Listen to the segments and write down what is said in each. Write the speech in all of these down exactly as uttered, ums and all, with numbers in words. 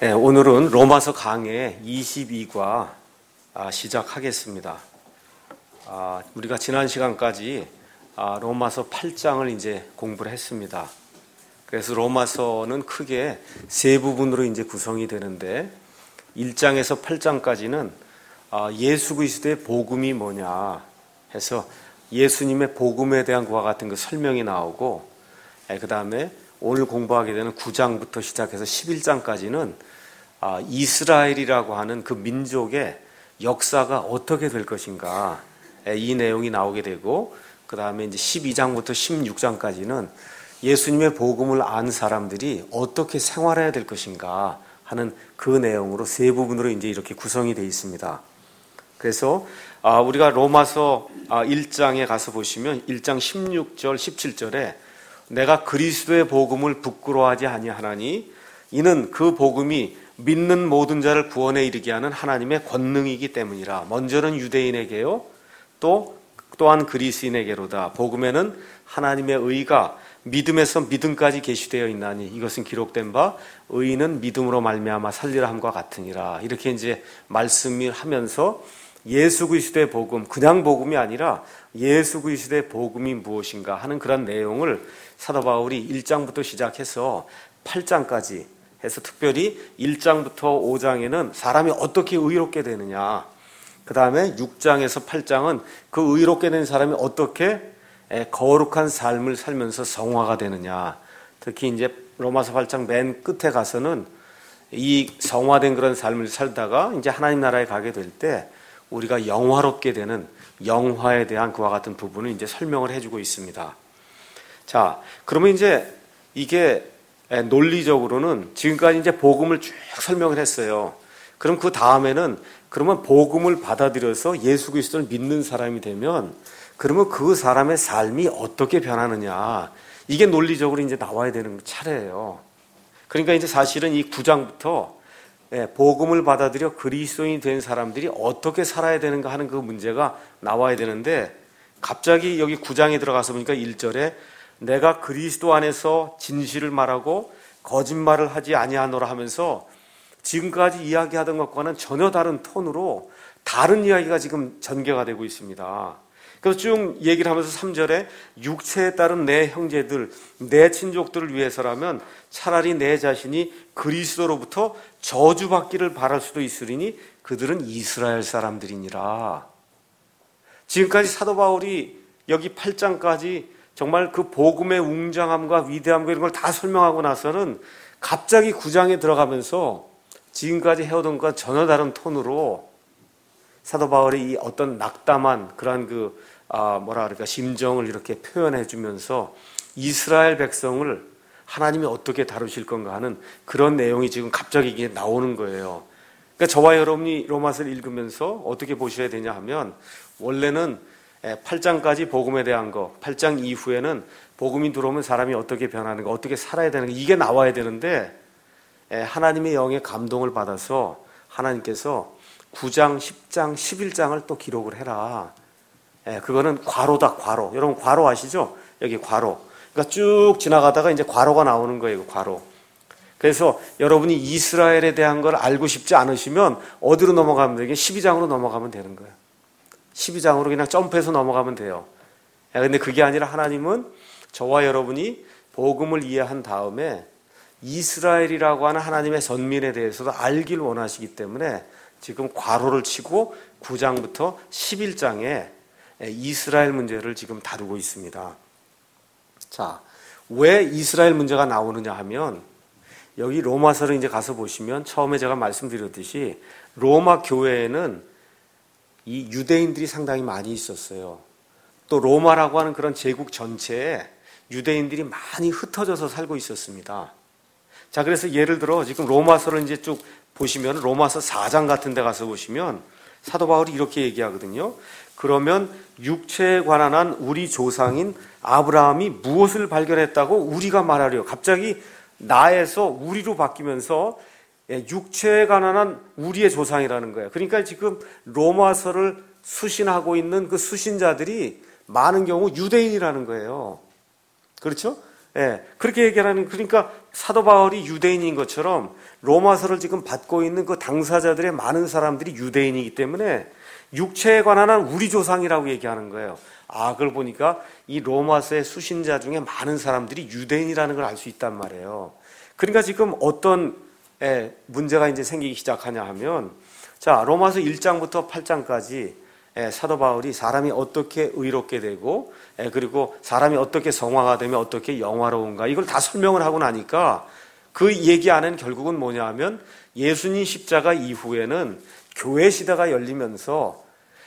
네, 오늘은 로마서 강해 이십이 과 아, 시작하겠습니다. 아, 우리가 지난 시간까지 아, 로마서 팔 장을 이제 공부를 했습니다. 그래서 로마서는 크게 세 부분으로 이제 구성이 되는데 일 장에서 팔 장까지는 아, 예수 그리스도의 복음이 뭐냐 해서 예수님의 복음에 대한 그와 같은 그 설명이 나오고, 그 다음에 오늘 공부하게 되는 구 장부터 시작해서 십일 장까지는 아, 이스라엘이라고 하는 그 민족의 역사가 어떻게 될 것인가, 이 내용이 나오게 되고, 그 다음에 이제 십이 장부터 십육 장까지는 예수님의 복음을 안 사람들이 어떻게 생활해야 될 것인가 하는 그 내용으로 세 부분으로 이제 이렇게 구성이 되어 있습니다. 그래서 아, 우리가 로마서 아, 일 장에 가서 보시면 일 장 십육 절 십칠 절에 내가 그리스도의 복음을 부끄러워하지 아니하나니 이는 그 복음이 믿는 모든 자를 구원에 이르게 하는 하나님의 권능이기 때문이라. 먼저는 유대인에게요, 또 또한 그리스인에게로다. 복음에는 하나님의 의가 믿음에서 믿음까지 계시되어 있나니 이것은 기록된 바 의인은 믿음으로 말미암아 살리라 함과 같으니라. 이렇게 이제 말씀을 하면서 예수 그리스도의 복음, 그냥 복음이 아니라 예수 그리스도의 복음이 무엇인가 하는 그런 내용을 사도 바울이 일 장부터 시작해서 팔 장까지 해서, 특별히 일 장부터 오 장에는 사람이 어떻게 의롭게 되느냐, 그 다음에 육 장에서 팔 장은 그 의롭게 된 사람이 어떻게 거룩한 삶을 살면서 성화가 되느냐. 특히 이제 로마서 팔 장 맨 끝에 가서는 이 성화된 그런 삶을 살다가 이제 하나님 나라에 가게 될 때 우리가 영화롭게 되는 영화에 대한 그와 같은 부분을 이제 설명을 해주고 있습니다. 자, 그러면 이제 이게 논리적으로는 지금까지 이제 복음을 쭉 설명을 했어요. 그럼 그 다음에는 그러면 복음을 받아들여서 예수 그리스도를 믿는 사람이 되면 그러면 그 사람의 삶이 어떻게 변하느냐, 이게 논리적으로 이제 나와야 되는 차례예요. 그러니까 이제 사실은 이 구 장부터 복음을 받아들여 그리스도인이 된 사람들이 어떻게 살아야 되는가 하는 그 문제가 나와야 되는데, 갑자기 여기 구 장에 들어가서 보니까 일 절에 내가 그리스도 안에서 진실을 말하고 거짓말을 하지 아니하노라 하면서 지금까지 이야기하던 것과는 전혀 다른 톤으로 다른 이야기가 지금 전개가 되고 있습니다. 그래서 쭉 얘기를 하면서 삼 절에 육체에 따른 내 형제들, 내 친족들을 위해서라면 차라리 내 자신이 그리스도로부터 저주받기를 바랄 수도 있으리니 그들은 이스라엘 사람들이니라. 지금까지 사도 바울이 여기 팔 장까지 정말 그 복음의 웅장함과 위대함과 이런 걸 다 설명하고 나서는 갑자기 구 장에 들어가면서 지금까지 해오던 것과 전혀 다른 톤으로 사도 바울이 이 어떤 낙담한 그러한 그 아, 뭐라 그럴까 심정을 이렇게 표현해 주면서 이스라엘 백성을 하나님이 어떻게 다루실 건가 하는 그런 내용이 지금 갑자기 이게 나오는 거예요. 그러니까 저와 여러분이 로마서를 읽으면서 어떻게 보셔야 되냐 하면, 원래는 팔 장까지 복음에 대한 거, 팔 장 이후에는 복음이 들어오면 사람이 어떻게 변하는가, 어떻게 살아야 되는가, 이게 나와야 되는데 하나님의 영의 감동을 받아서 하나님께서 구 장, 십 장, 십일 장을 또 기록을 해라. 그거는 괄호다, 괄호. 여러분 괄호 아시죠? 여기 괄호. 그러니까 쭉 지나가다가 이제 괄호가 나오는 거예요, 괄호. 그래서 여러분이 이스라엘에 대한 걸 알고 싶지 않으시면 어디로 넘어가면 되게 십이 장으로 넘어가면 되는 거예요. 십이 장으로 그냥 점프해서 넘어가면 돼요. 그런데 그게 아니라 하나님은 저와 여러분이 복음을 이해한 다음에 이스라엘이라고 하는 하나님의 선민에 대해서도 알길 원하시기 때문에 지금 괄호를 치고 구 장부터 십일 장에 이스라엘 문제를 지금 다루고 있습니다. 자, 왜 이스라엘 문제가 나오느냐 하면, 여기 로마서를 이제 가서 보시면 처음에 제가 말씀드렸듯이 로마 교회에는 이 유대인들이 상당히 많이 있었어요. 또 로마라고 하는 그런 제국 전체에 유대인들이 많이 흩어져서 살고 있었습니다. 자, 그래서 예를 들어 지금 로마서를 이제 쭉 보시면 로마서 사 장 같은 데 가서 보시면 사도 바울이 이렇게 얘기하거든요. 그러면 육체에 관한 한 우리 조상인 아브라함이 무엇을 발견했다고 우리가 말하려. 갑자기 나에서 우리로 바뀌면서 육체에 관한 한 우리의 조상이라는 거예요. 그러니까 지금 로마서를 수신하고 있는 그 수신자들이 많은 경우 유대인이라는 거예요. 그렇죠? 예, 그렇게 얘기하는, 그러니까 사도 바울이 유대인인 것처럼 로마서를 지금 받고 있는 그 당사자들의 많은 사람들이 유대인이기 때문에 육체에 관한 한 우리 조상이라고 얘기하는 거예요. 아, 그걸 보니까 이 로마서의 수신자 중에 많은 사람들이 유대인이라는 걸 알 수 있단 말이에요. 그러니까 지금 어떤 예, 문제가 이제 생기기 시작하냐 하면, 자, 로마서 일 장부터 팔 장까지 예, 사도 바울이 사람이 어떻게 의롭게 되고, 예, 그리고 사람이 어떻게 성화가 되면 어떻게 영화로운가, 이걸 다 설명을 하고 나니까 그 얘기 안에는 결국은 뭐냐 하면, 예수님 십자가 이후에는 교회 시대가 열리면서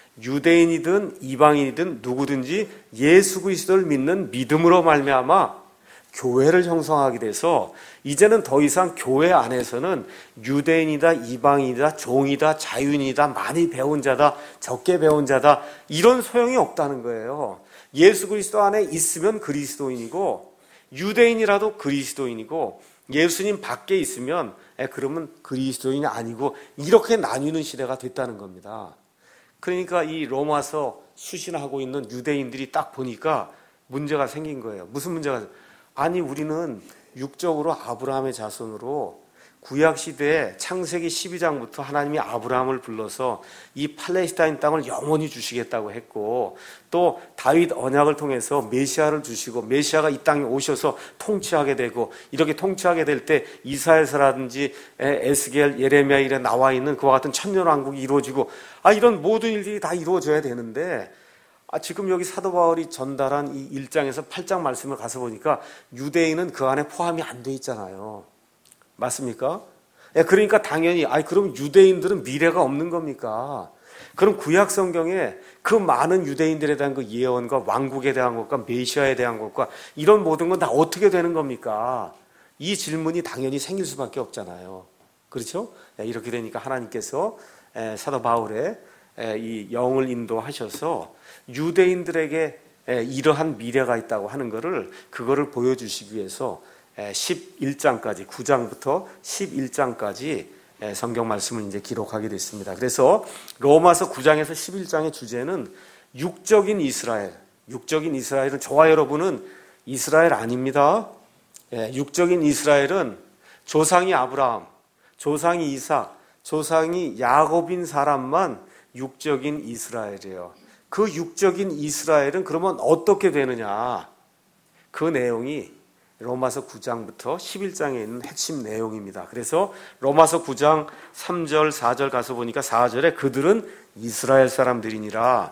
유대인이든 이방인이든 누구든지 예수 그리스도를 믿는 믿음으로 말미암아 교회를 형성하게 돼서 이제는 더 이상 교회 안에서는 유대인이다, 이방인이다, 종이다, 자유인이다, 많이 배운 자다, 적게 배운 자다, 이런 소용이 없다는 거예요. 예수 그리스도 안에 있으면 그리스도인이고, 유대인이라도 그리스도인이고, 예수님 밖에 있으면 에, 그러면 그리스도인이 아니고, 이렇게 나뉘는 시대가 됐다는 겁니다. 그러니까 이 로마서 수신하고 있는 유대인들이 딱 보니까 문제가 생긴 거예요. 무슨 문제가? 아니, 우리는 육적으로 아브라함의 자손으로 구약시대에 창세기 십이 장부터 하나님이 아브라함을 불러서 이 팔레스타인 땅을 영원히 주시겠다고 했고, 또 다윗 언약을 통해서 메시아를 주시고 메시아가 이 땅에 오셔서 통치하게 되고, 이렇게 통치하게 될 때 이사야서라든지 에스겔, 예레미야 일에 나와 있는 그와 같은 천년왕국이 이루어지고, 아, 이런 모든 일들이 다 이루어져야 되는데, 아, 지금 여기 사도 바울이 전달한 이 일 장에서 팔 장 말씀을 가서 보니까 유대인은 그 안에 포함이 안 돼 있잖아요. 맞습니까? 예, 그러니까 당연히, 아이, 그럼 유대인들은 미래가 없는 겁니까? 그럼 구약 성경에 그 많은 유대인들에 대한 그 예언과 왕국에 대한 것과 메시아에 대한 것과 이런 모든 건 다 어떻게 되는 겁니까? 이 질문이 당연히 생길 수밖에 없잖아요. 그렇죠? 예, 이렇게 되니까 하나님께서 예, 사도 바울의 예, 이 영을 인도하셔서 유대인들에게 예, 이러한 미래가 있다고 하는 것을, 그거를 보여주시기 위해서 십일 장까지, 구 장부터 십일 장까지 성경 말씀을 이제 기록하게 됐습니다. 그래서 로마서 구 장에서 십일 장의 주제는 육적인 이스라엘. 육적인 이스라엘은, 저와 여러분은 이스라엘 아닙니다. 육적인 이스라엘은 조상이 아브라함, 조상이 이삭, 조상이 야곱인 사람만 육적인 이스라엘이에요. 그 육적인 이스라엘은 그러면 어떻게 되느냐? 그 내용이 로마서 구 장부터 십일 장에 있는 핵심 내용입니다. 그래서 로마서 구 장 삼 절 사 절 가서 보니까 사 절에 그들은 이스라엘 사람들이니라.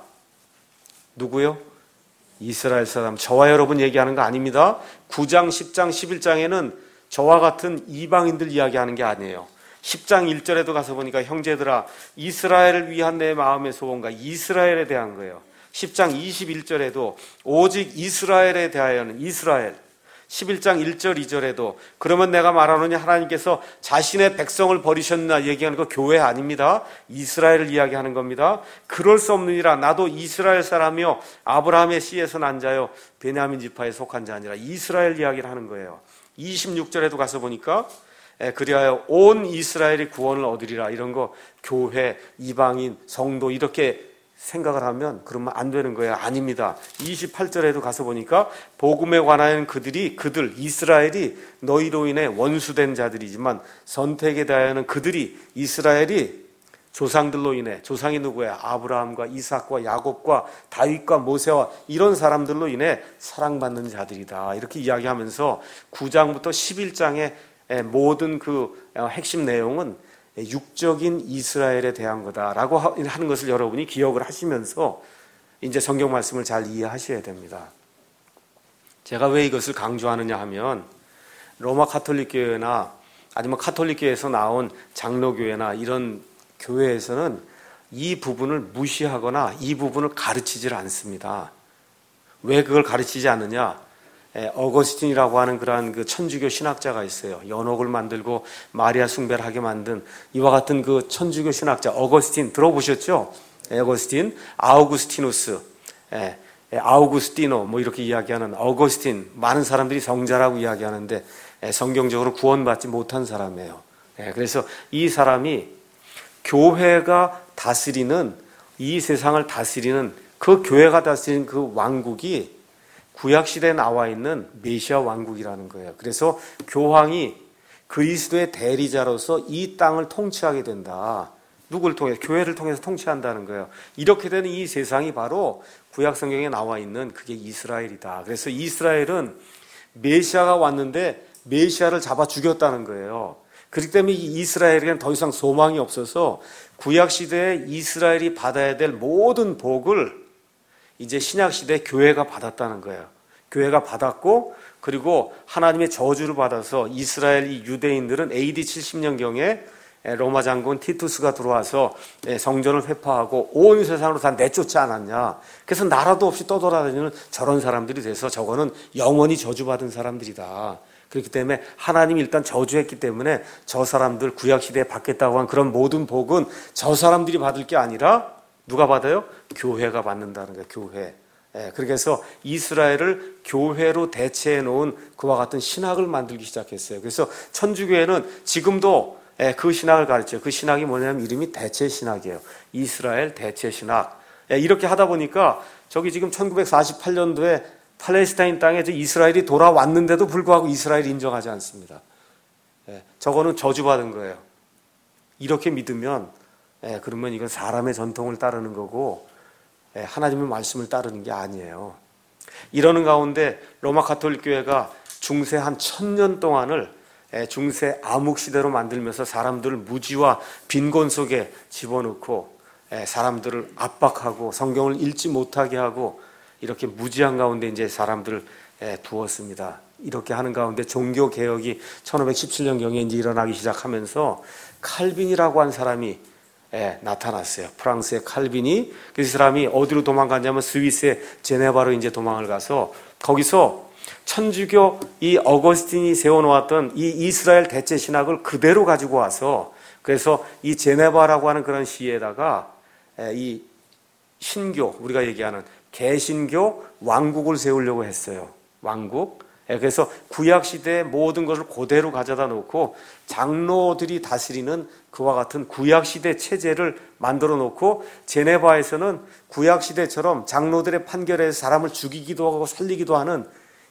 누구요? 이스라엘 사람. 저와 여러분 얘기하는 거 아닙니다. 구 장, 십 장, 십일 장에는 저와 같은 이방인들 이야기하는 게 아니에요. 십 장 일 절에도 가서 보니까 형제들아, 이스라엘을 위한 내 마음의 소원과 이스라엘에 대한 거예요. 십 장 이십일 절에도 오직 이스라엘에 대하여는 이스라엘. 십일 장 일 절 이 절에도 그러면 내가 말하노니 하나님께서 자신의 백성을 버리셨나 얘기하는 거 교회 아닙니다. 이스라엘을 이야기하는 겁니다. 그럴 수 없느니라. 나도 이스라엘 사람이요 아브라함의 씨에서 난 자요 베냐민 지파에 속한 자 아니라 이스라엘 이야기를 하는 거예요. 이십육 절에도 가서 보니까 그리하여 온 이스라엘이 구원을 얻으리라. 이런 거 교회, 이방인, 성도 이렇게 생각을 하면 그러면 안 되는 거예요. 아닙니다. 이십팔 절에도 가서 보니까 복음에 관하여는 그들이, 그들, 이스라엘이 너희로 인해 원수된 자들이지만 선택에 대하여는 그들이, 이스라엘이 조상들로 인해, 조상이 누구야? 아브라함과 이삭과 야곱과 다윗과 모세와 이런 사람들로 인해 사랑받는 자들이다. 이렇게 이야기하면서 구 장부터 십일 장의 모든 그 핵심 내용은 육적인 이스라엘에 대한 거다라고 하는 것을 여러분이 기억을 하시면서 이제 성경 말씀을 잘 이해하셔야 됩니다. 제가 왜 이것을 강조하느냐 하면 로마 카톨릭 교회나 아니면 카톨릭 교회에서 나온 장로교회나 이런 교회에서는 이 부분을 무시하거나 이 부분을 가르치질 않습니다. 왜 그걸 가르치지 않느냐? 어거스틴이라고 하는 그러한 그 천주교 신학자가 있어요. 연옥을 만들고 마리아 숭배를 하게 만든 이와 같은 그 천주교 신학자 어거스틴 들어보셨죠? 어거스틴, 아우구스티누스, 예, 아우구스티노 뭐 이렇게 이야기하는 어거스틴, 많은 사람들이 성자라고 이야기하는데 예, 성경적으로 구원받지 못한 사람이에요. 예, 그래서 이 사람이 교회가 다스리는 이 세상을 다스리는 그 교회가 다스리는 그 왕국이 구약 시대에 나와 있는 메시아 왕국이라는 거예요. 그래서 교황이 그리스도의 대리자로서 이 땅을 통치하게 된다. 누구를 통해? 교회를 통해서 통치한다는 거예요. 이렇게 되는 이 세상이 바로 구약 성경에 나와 있는 그게 이스라엘이다. 그래서 이스라엘은 메시아가 왔는데 메시아를 잡아 죽였다는 거예요. 그렇기 때문에 이 이스라엘에게는 더 이상 소망이 없어서 구약 시대에 이스라엘이 받아야 될 모든 복을 이제 신약 시대 교회가 받았다는 거예요. 교회가 받았고, 그리고 하나님의 저주를 받아서 이스라엘 이 유대인들은 에이디 칠십 년경에 로마 장군 티투스가 들어와서 성전을 회파하고 온 세상으로 다 내쫓지 않았냐. 그래서 나라도 없이 떠돌아다니는 저런 사람들이 돼서 저거는 영원히 저주받은 사람들이다. 그렇기 때문에 하나님이 일단 저주했기 때문에 저 사람들 구약시대에 받겠다고 한 그런 모든 복은 저 사람들이 받을 게 아니라 누가 받아요? 교회가 받는다는 거예요. 교회. 예, 그래서 이스라엘을 교회로 대체해 놓은 그와 같은 신학을 만들기 시작했어요. 그래서 천주교회는 지금도 예, 그 신학을 가르쳐요. 그 신학이 뭐냐면 이름이 대체 신학이에요. 이스라엘 대체 신학. 예, 이렇게 하다 보니까 저기 지금 천구백사십팔 년도에 팔레스타인 땅에 이스라엘이 돌아왔는데도 불구하고 이스라엘이 인정하지 않습니다. 예, 저거는 저주받은 거예요. 이렇게 믿으면 예, 그러면 이건 사람의 전통을 따르는 거고 예, 하나님의 말씀을 따르는 게 아니에요. 이러는 가운데 로마 가톨릭 교회가 중세 한 천 년 동안을 예, 중세 암흑시대로 만들면서 사람들을 무지와 빈곤 속에 집어넣고 예, 사람들을 압박하고 성경을 읽지 못하게 하고 이렇게 무지한 가운데 이제 사람들을 예, 두었습니다. 이렇게 하는 가운데 종교 개혁이 천오백십칠 년경에 이제 일어나기 시작하면서 칼빈이라고 한 사람이 예, 나타났어요. 프랑스의 칼빈이. 그 사람이 어디로 도망갔냐면 스위스의 제네바로 이제 도망을 가서 거기서 천주교 이 어거스틴이 세워놓았던 이 이스라엘 대체 신학을 그대로 가지고 와서 그래서 이 제네바라고 하는 그런 시에다가 예, 이 신교, 우리가 얘기하는 개신교 왕국을 세우려고 했어요. 왕국. 그래서 구약시대의 모든 것을 그대로 가져다 놓고 장로들이 다스리는 그와 같은 구약시대 체제를 만들어 놓고 제네바에서는 구약시대처럼 장로들의 판결에서 사람을 죽이기도 하고 살리기도 하는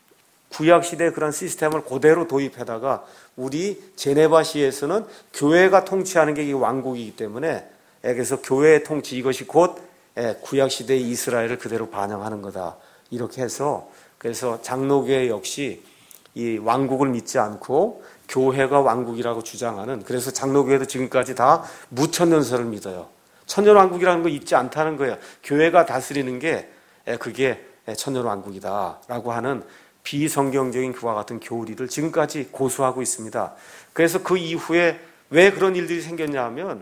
구약시대의 그런 시스템을 그대로 도입해다가 우리 제네바시에서는 교회가 통치하는 게 왕국이기 때문에 그래서 교회의 통치 이것이 곧 구약시대의 이스라엘을 그대로 반영하는 거다. 이렇게 해서 그래서 장로교회 역시 이 왕국을 믿지 않고 교회가 왕국이라고 주장하는 그래서 장로교회도 지금까지 다 무천년설을 믿어요. 천년왕국이라는 거 있지 않다는 거예요. 교회가 다스리는 게 그게 천년왕국이다라고 하는 비성경적인 그와 같은 교리를 지금까지 고수하고 있습니다. 그래서 그 이후에 왜 그런 일들이 생겼냐 하면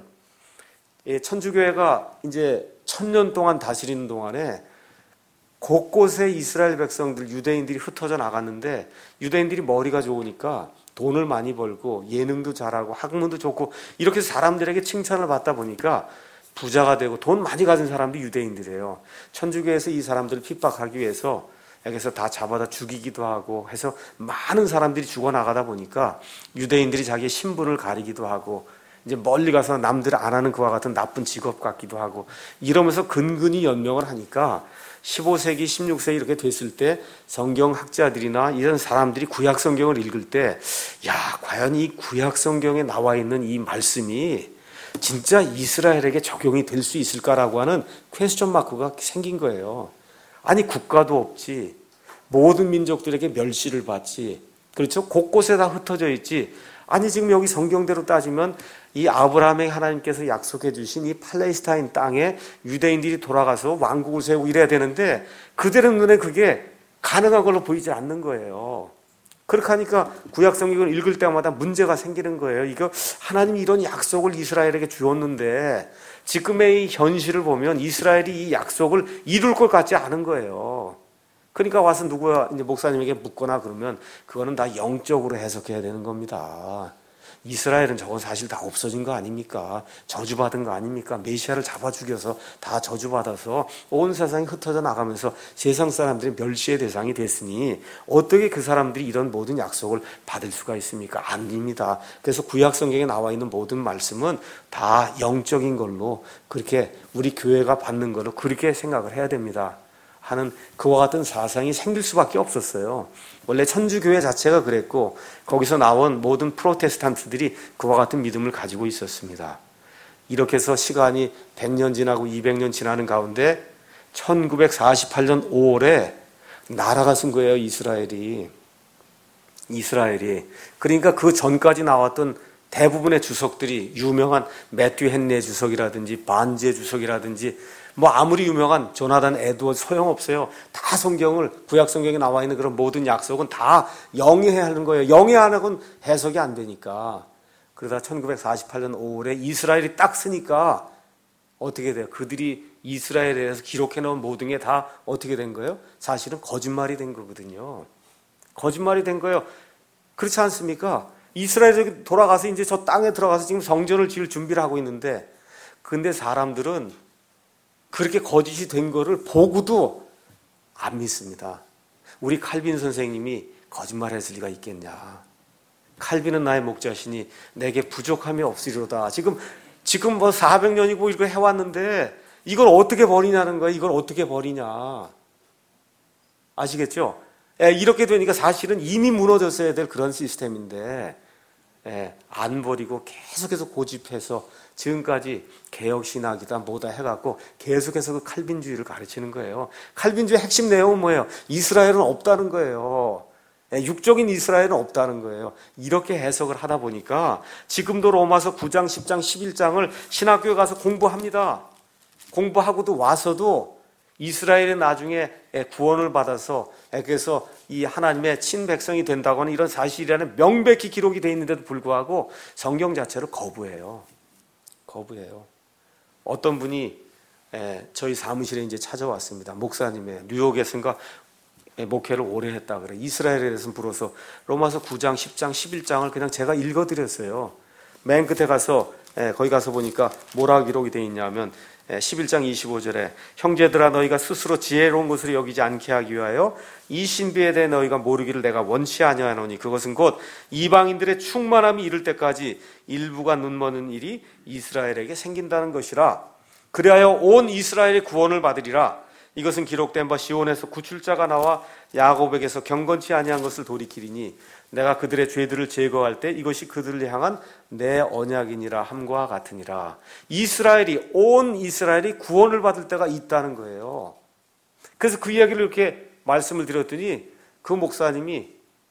천주교회가 이제 천년 동안 다스리는 동안에 곳곳에 이스라엘 백성들, 유대인들이 흩어져 나갔는데 유대인들이 머리가 좋으니까 돈을 많이 벌고 예능도 잘하고 학문도 좋고 이렇게 사람들에게 칭찬을 받다 보니까 부자가 되고 돈 많이 가진 사람도 유대인들이에요. 천주교에서 이 사람들을 핍박하기 위해서 여기서 다 잡아다 죽이기도 하고 해서 많은 사람들이 죽어나가다 보니까 유대인들이 자기의 신분을 가리기도 하고 이제 멀리 가서 남들 안 하는 그와 같은 나쁜 직업 같기도 하고 이러면서 근근히 연명을 하니까 십오 세기, 십육 세기 이렇게 됐을 때 성경학자들이나 이런 사람들이 구약 성경을 읽을 때 야, 과연 이 구약 성경에 나와 있는 이 말씀이 진짜 이스라엘에게 적용이 될 수 있을까라고 하는 퀘스천 마크가 생긴 거예요. 아니 국가도 없지, 모든 민족들에게 멸시를 받지, 그렇죠? 곳곳에 다 흩어져 있지. 아니 지금 여기 성경대로 따지면 이 아브라함의 하나님께서 약속해 주신 이 팔레스타인 땅에 유대인들이 돌아가서 왕국을 세우고 이래야 되는데 그들의 눈에 그게 가능한 걸로 보이지 않는 거예요. 그렇게 하니까 구약 성경을 읽을 때마다 문제가 생기는 거예요. 이거 하나님이 이런 약속을 이스라엘에게 주었는데 지금의 이 현실을 보면 이스라엘이 이 약속을 이룰 것 같지 않은 거예요. 그러니까 와서 누구야 이제 목사님에게 묻거나 그러면 그거는 다 영적으로 해석해야 되는 겁니다. 이스라엘은 저건 사실 다 없어진 거 아닙니까? 저주받은 거 아닙니까? 메시아를 잡아 죽여서 다 저주받아서 온 세상이 흩어져 나가면서 세상 사람들이 멸시의 대상이 됐으니 어떻게 그 사람들이 이런 모든 약속을 받을 수가 있습니까? 아닙니다. 그래서 구약 성경에 나와 있는 모든 말씀은 다 영적인 걸로 그렇게 우리 교회가 받는 걸로 그렇게 생각을 해야 됩니다. 하는 그와 같은 사상이 생길 수밖에 없었어요. 원래 천주교회 자체가 그랬고 거기서 나온 모든 프로테스탄트들이 그와 같은 믿음을 가지고 있었습니다. 이렇게 해서 시간이 백 년 지나고 이백 년 지나는 가운데 천구백사십팔 년 오월에 나라가 쓴 거예요. 이스라엘이. 이스라엘이. 그러니까 그 전까지 나왔던 대부분의 주석들이 유명한 매튜 헨네 주석이라든지 반제 주석이라든지 뭐 아무리 유명한 조나단 에드워드 소용없어요. 다 성경을 구약 성경에 나와 있는 그런 모든 약속은 다 영해야 하는 거예요. 영해 안 하고는 해석이 안 되니까. 그러다 천구백사십팔 년 오월에 이스라엘이 딱 쓰니까 어떻게 돼요? 그들이 이스라엘에 대해서 기록해 놓은 모든 게 다 어떻게 된 거예요? 사실은 거짓말이 된 거거든요. 거짓말이 된 거예요. 그렇지 않습니까? 이스라엘에 돌아가서 이제 저 땅에 들어가서 지금 성전을 지을 준비를 하고 있는데 근데 사람들은 그렇게 거짓이 된 거를 보고도 안 믿습니다. 우리 칼빈 선생님이 거짓말했을 리가 있겠냐. 칼빈은 나의 목자시니 내게 부족함이 없으리로다. 지금 지금 뭐 사백 년이고 이거 해왔는데 이걸 어떻게 버리냐는 거예요. 이걸 어떻게 버리냐. 아시겠죠? 예, 이렇게 되니까 사실은 이미 무너졌어야 될 그런 시스템인데 예, 안 버리고 계속해서 고집해서 지금까지 개혁신학이다 뭐다 해갖고 계속해서 그 칼빈주의를 가르치는 거예요. 칼빈주의 핵심 내용은 뭐예요? 이스라엘은 없다는 거예요. 예, 육적인 이스라엘은 없다는 거예요. 이렇게 해석을 하다 보니까 지금도 로마서 구 장, 십 장, 십일 장을 신학교에 가서 공부합니다. 공부하고도 와서도 이스라엘이 나중에 구원을 받아서 그래서 이 하나님의 친백성이 된다고 하는 이런 사실이라는 명백히 기록이 되어 있는데도 불구하고 성경 자체를 거부해요. 거부해요. 어떤 분이 저희 사무실에 이제 찾아왔습니다. 목사님의 뉴욕에선가 목회를 오래 했다 그래. 이스라엘에 대해서 불어서 로마서 구 장, 십 장, 십일 장을 그냥 제가 읽어드렸어요. 맨 끝에 가서 거기 가서 보니까 뭐라 기록이 되어 있냐면 십일 장 이십오 절에 형제들아 너희가 스스로 지혜로운 것으로 여기지 않게 하기 위하여 이 신비에 대해 너희가 모르기를 내가 원치 아니하노니 그것은 곧 이방인들의 충만함이 이를 때까지 일부가 눈머는 일이 이스라엘에게 생긴다는 것이라. 그리하여 온 이스라엘의 구원을 받으리라. 이것은 기록된 바 시온에서 구출자가 나와 야곱에게서 경건치 아니한 것을 돌이키리니 내가 그들의 죄들을 제거할 때 이것이 그들을 향한 내 언약이니라 함과 같으니라. 이스라엘이 온 이스라엘이 구원을 받을 때가 있다는 거예요. 그래서 그 이야기를 이렇게 말씀을 드렸더니 그 목사님이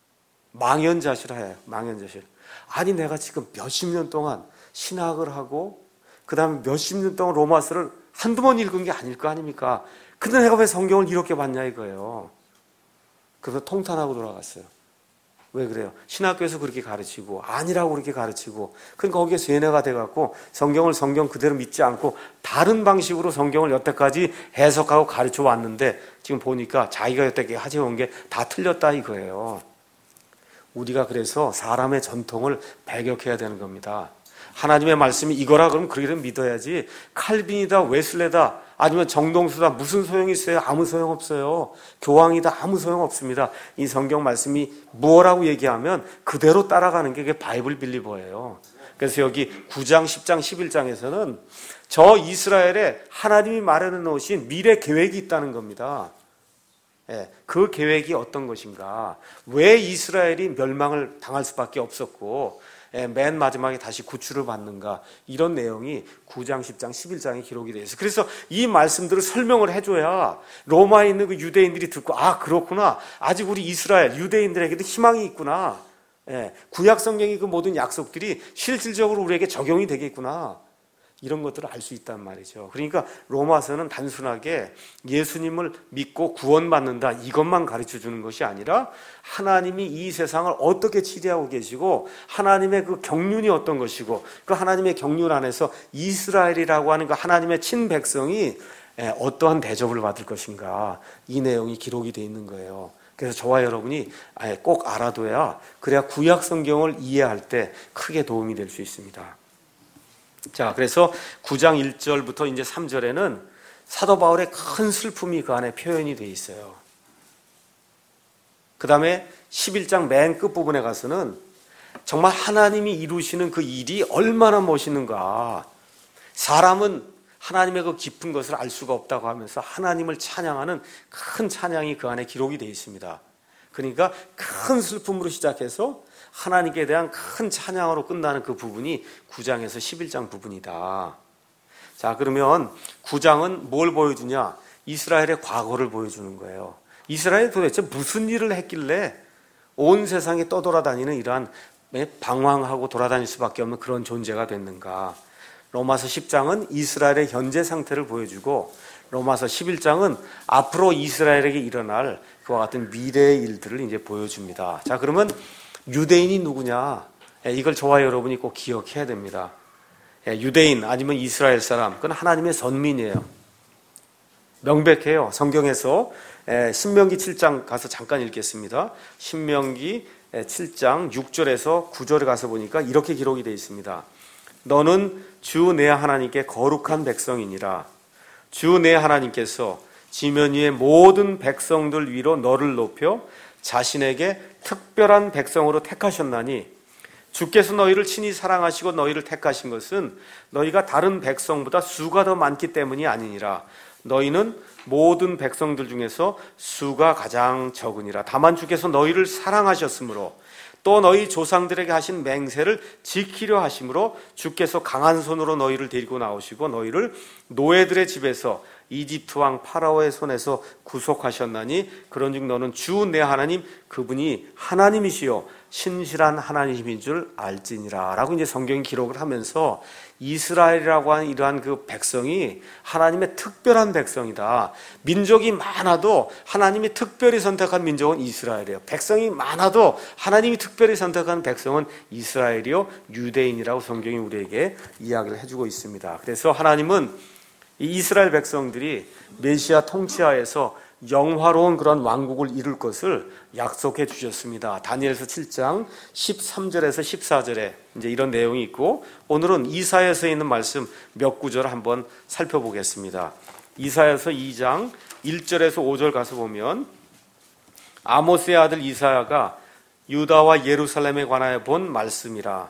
망연자실해요. 망연자실. 아니 내가 지금 몇십 년 동안 신학을 하고 그 다음에 몇십 년 동안 로마서를 한두 번 읽은 게 아닐 거 아닙니까? 근데 내가 왜 성경을 이렇게 봤냐 이거예요. 그래서 통탄하고 돌아갔어요. 왜 그래요? 신학교에서 그렇게 가르치고 아니라고 그렇게 가르치고 그러니까 거기에 세뇌가 돼갖고 성경을 성경 그대로 믿지 않고 다른 방식으로 성경을 여태까지 해석하고 가르쳐 왔는데 지금 보니까 자기가 여태까지 하져온 게 다 틀렸다 이거예요. 우리가 그래서 사람의 전통을 배격해야 되는 겁니다. 하나님의 말씀이 이거라 그러면 그렇게 믿어야지 칼빈이다 웨슬레다 아니면 정동수다 무슨 소용이 있어요? 아무 소용없어요. 교황이다 아무 소용없습니다. 이 성경 말씀이 뭐라고 얘기하면 그대로 따라가는 게 그게 바이블 빌리버예요. 그래서 여기 구 장, 십 장, 십일 장에서는 저 이스라엘에 하나님이 마련해 놓으신 미래 계획이 있다는 겁니다. 예, 그 계획이 어떤 것인가? 왜 이스라엘이 멸망을 당할 수밖에 없었고 맨 마지막에 다시 구출을 받는가 이런 내용이 구 장, 십 장, 십일 장에 기록이 되어 있어요. 그래서 이 말씀들을 설명을 해줘야 로마에 있는 그 유대인들이 듣고 아 그렇구나 아직 우리 이스라엘 유대인들에게도 희망이 있구나. 예, 구약 성경의 그 모든 약속들이 실질적으로 우리에게 적용이 되겠구나 이런 것들을 알 수 있단 말이죠. 그러니까 로마서는 단순하게 예수님을 믿고 구원받는다 이것만 가르쳐주는 것이 아니라 하나님이 이 세상을 어떻게 치리하고 계시고 하나님의 그 경륜이 어떤 것이고 그 하나님의 경륜 안에서 이스라엘이라고 하는 그 하나님의 친백성이 어떠한 대접을 받을 것인가 이 내용이 기록이 되어 있는 거예요. 그래서 저와 여러분이 꼭 알아둬야 그래야 구약 성경을 이해할 때 크게 도움이 될 수 있습니다. 자, 그래서 구 장 일 절부터 이제 삼 절에는 사도 바울의 큰 슬픔이 그 안에 표현이 되어 있어요. 그 다음에 십일 장 맨 끝부분에 가서는 정말 하나님이 이루시는 그 일이 얼마나 멋있는가. 사람은 하나님의 그 깊은 것을 알 수가 없다고 하면서 하나님을 찬양하는 큰 찬양이 그 안에 기록이 되어 있습니다. 그러니까 큰 슬픔으로 시작해서 하나님께 대한 큰 찬양으로 끝나는 그 부분이 구 장에서 십일 장 부분이다. 자, 그러면 구 장은 뭘 보여주냐? 이스라엘의 과거를 보여주는 거예요. 이스라엘이 도대체 무슨 일을 했길래 온 세상에 떠돌아다니는 이러한 방황하고 돌아다닐 수밖에 없는 그런 존재가 됐는가? 로마서 십 장은 이스라엘의 현재 상태를 보여주고 로마서 십일 장은 앞으로 이스라엘에게 일어날 그와 같은 미래의 일들을 이제 보여줍니다. 자, 그러면 유대인이 누구냐? 이걸 저와 여러분이 꼭 기억해야 됩니다. 유대인 아니면 이스라엘 사람, 그건 하나님의 선민이에요. 명백해요. 성경에서 신명기 칠 장 가서 잠깐 읽겠습니다. 신명기 칠 장 육 절에서 구 절에 가서 보니까 이렇게 기록이 되어 있습니다. 너는 주 내 하나님께 거룩한 백성이니라. 주 내 하나님께서 지면 위의 모든 백성들 위로 너를 높여 자신에게 특별한 백성으로 택하셨나니 주께서 너희를 친히 사랑하시고 너희를 택하신 것은 너희가 다른 백성보다 수가 더 많기 때문이 아니니라. 너희는 모든 백성들 중에서 수가 가장 적으니라. 다만 주께서 너희를 사랑하셨으므로 또 너희 조상들에게 하신 맹세를 지키려 하심으로 주께서 강한 손으로 너희를 데리고 나오시고 너희를 노예들의 집에서 이집트 왕 파라오의 손에서 구속하셨나니 그런즉 너는 주 내 하나님 그분이 하나님이시요 신실한 하나님인 줄 알지니라 라고 이제 성경이 기록을 하면서 이스라엘이라고 하는 이러한 그 백성이 하나님의 특별한 백성이다. 민족이 많아도 하나님이 특별히 선택한 민족은 이스라엘이에요. 백성이 많아도 하나님이 특별히 선택한 백성은 이스라엘이요 유대인이라고 성경이 우리에게 이야기를 해주고 있습니다. 그래서 하나님은 이 이스라엘 백성들이 메시아 통치하에서 영화로운 그런 왕국을 이룰 것을 약속해 주셨습니다. 다니엘서 칠 장 십삼 절에서 십사 절에 이제 이런 내용이 있고 오늘은 이사야서에 있는 말씀 몇 구절을 한번 살펴보겠습니다. 이사야서 이 장 일 절에서 오 절 가서 보면 아모스의 아들 이사야가 유다와 예루살렘에 관하여 본 말씀이라.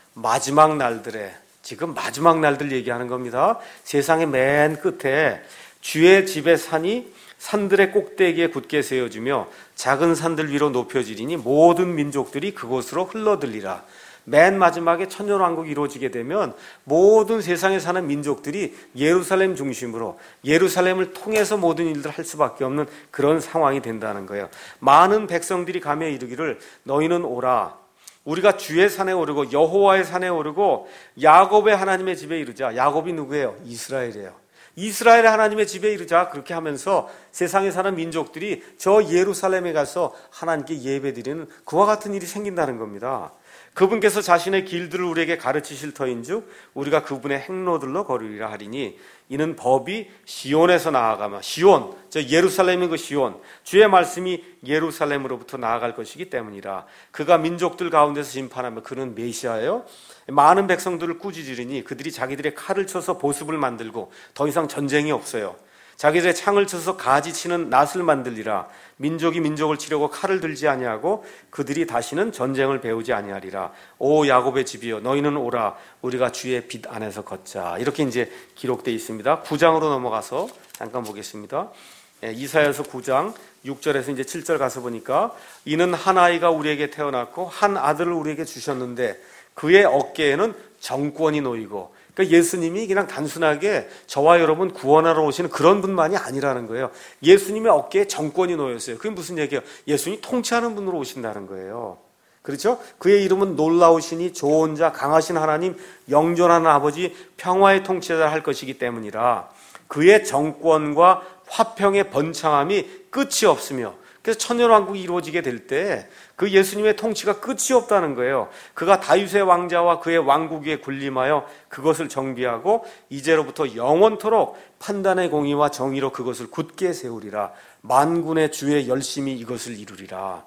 마지막 날들에, 지금 마지막 날들 얘기하는 겁니다. 세상의 맨 끝에 주의 집의 산이 산들의 꼭대기에 굳게 세워지며 작은 산들 위로 높여지리니 모든 민족들이 그곳으로 흘러들리라. 맨 마지막에 천년왕국이 이루어지게 되면 모든 세상에 사는 민족들이 예루살렘 중심으로 예루살렘을 통해서 모든 일들을 할 수밖에 없는 그런 상황이 된다는 거예요. 많은 백성들이 가며 이르기를 너희는 오라. 우리가 주의 산에 오르고 여호와의 산에 오르고 야곱의 하나님의 집에 이르자. 야곱이 누구예요? 이스라엘이에요. 이스라엘의 하나님의 집에 이르자. 그렇게 하면서 세상에 사는 민족들이 저 예루살렘에 가서 하나님께 예배드리는 그와 같은 일이 생긴다는 겁니다. 그분께서 자신의 길들을 우리에게 가르치실 터인즉 우리가 그분의 행로들로 걸으리라 하리니 이는 법이 시온에서 나아가며 시온, 저 예루살렘의 그 시온, 주의 말씀이 예루살렘으로부터 나아갈 것이기 때문이라. 그가 민족들 가운데서 심판하며 그는 메시아예요. 많은 백성들을 꾸짖으리니 그들이 자기들의 칼을 쳐서 보습을 만들고 더 이상 전쟁이 없어요. 자기들의 창을 쳐서 가지치는 낫을 만들리라. 민족이 민족을 치려고 칼을 들지 아니하고 그들이 다시는 전쟁을 배우지 아니하리라. 오 야곱의 집이여 너희는 오라. 우리가 주의 빛 안에서 걷자. 이렇게 이제 기록되어 있습니다. 구 장으로 넘어가서 잠깐 보겠습니다. 이사야서 구 장 육 절에서 이제 칠 절 가서 보니까 이는 한 아이가 우리에게 태어났고 한 아들을 우리에게 주셨는데 그의 어깨에는 정권이 놓이고, 그러니까 예수님이 그냥 단순하게 저와 여러분 구원하러 오시는 그런 분만이 아니라는 거예요. 예수님의 어깨에 정권이 놓였어요. 그게 무슨 얘기예요? 예수님이 통치하는 분으로 오신다는 거예요. 그렇죠? 그의 이름은 놀라우시니 좋은 자, 강하신 하나님, 영존하는 아버지, 평화의 통치자를 할 것이기 때문이라. 그의 정권과 화평의 번창함이 끝이 없으며, 그래서 천년왕국이 이루어지게 될 때 그 예수님의 통치가 끝이 없다는 거예요. 그가 다윗의 왕자와 그의 왕국 위에 군림하여 그것을 정비하고 이제로부터 영원토록 판단의 공의와 정의로 그것을 굳게 세우리라. 만군의 주의 열심히 이것을 이루리라.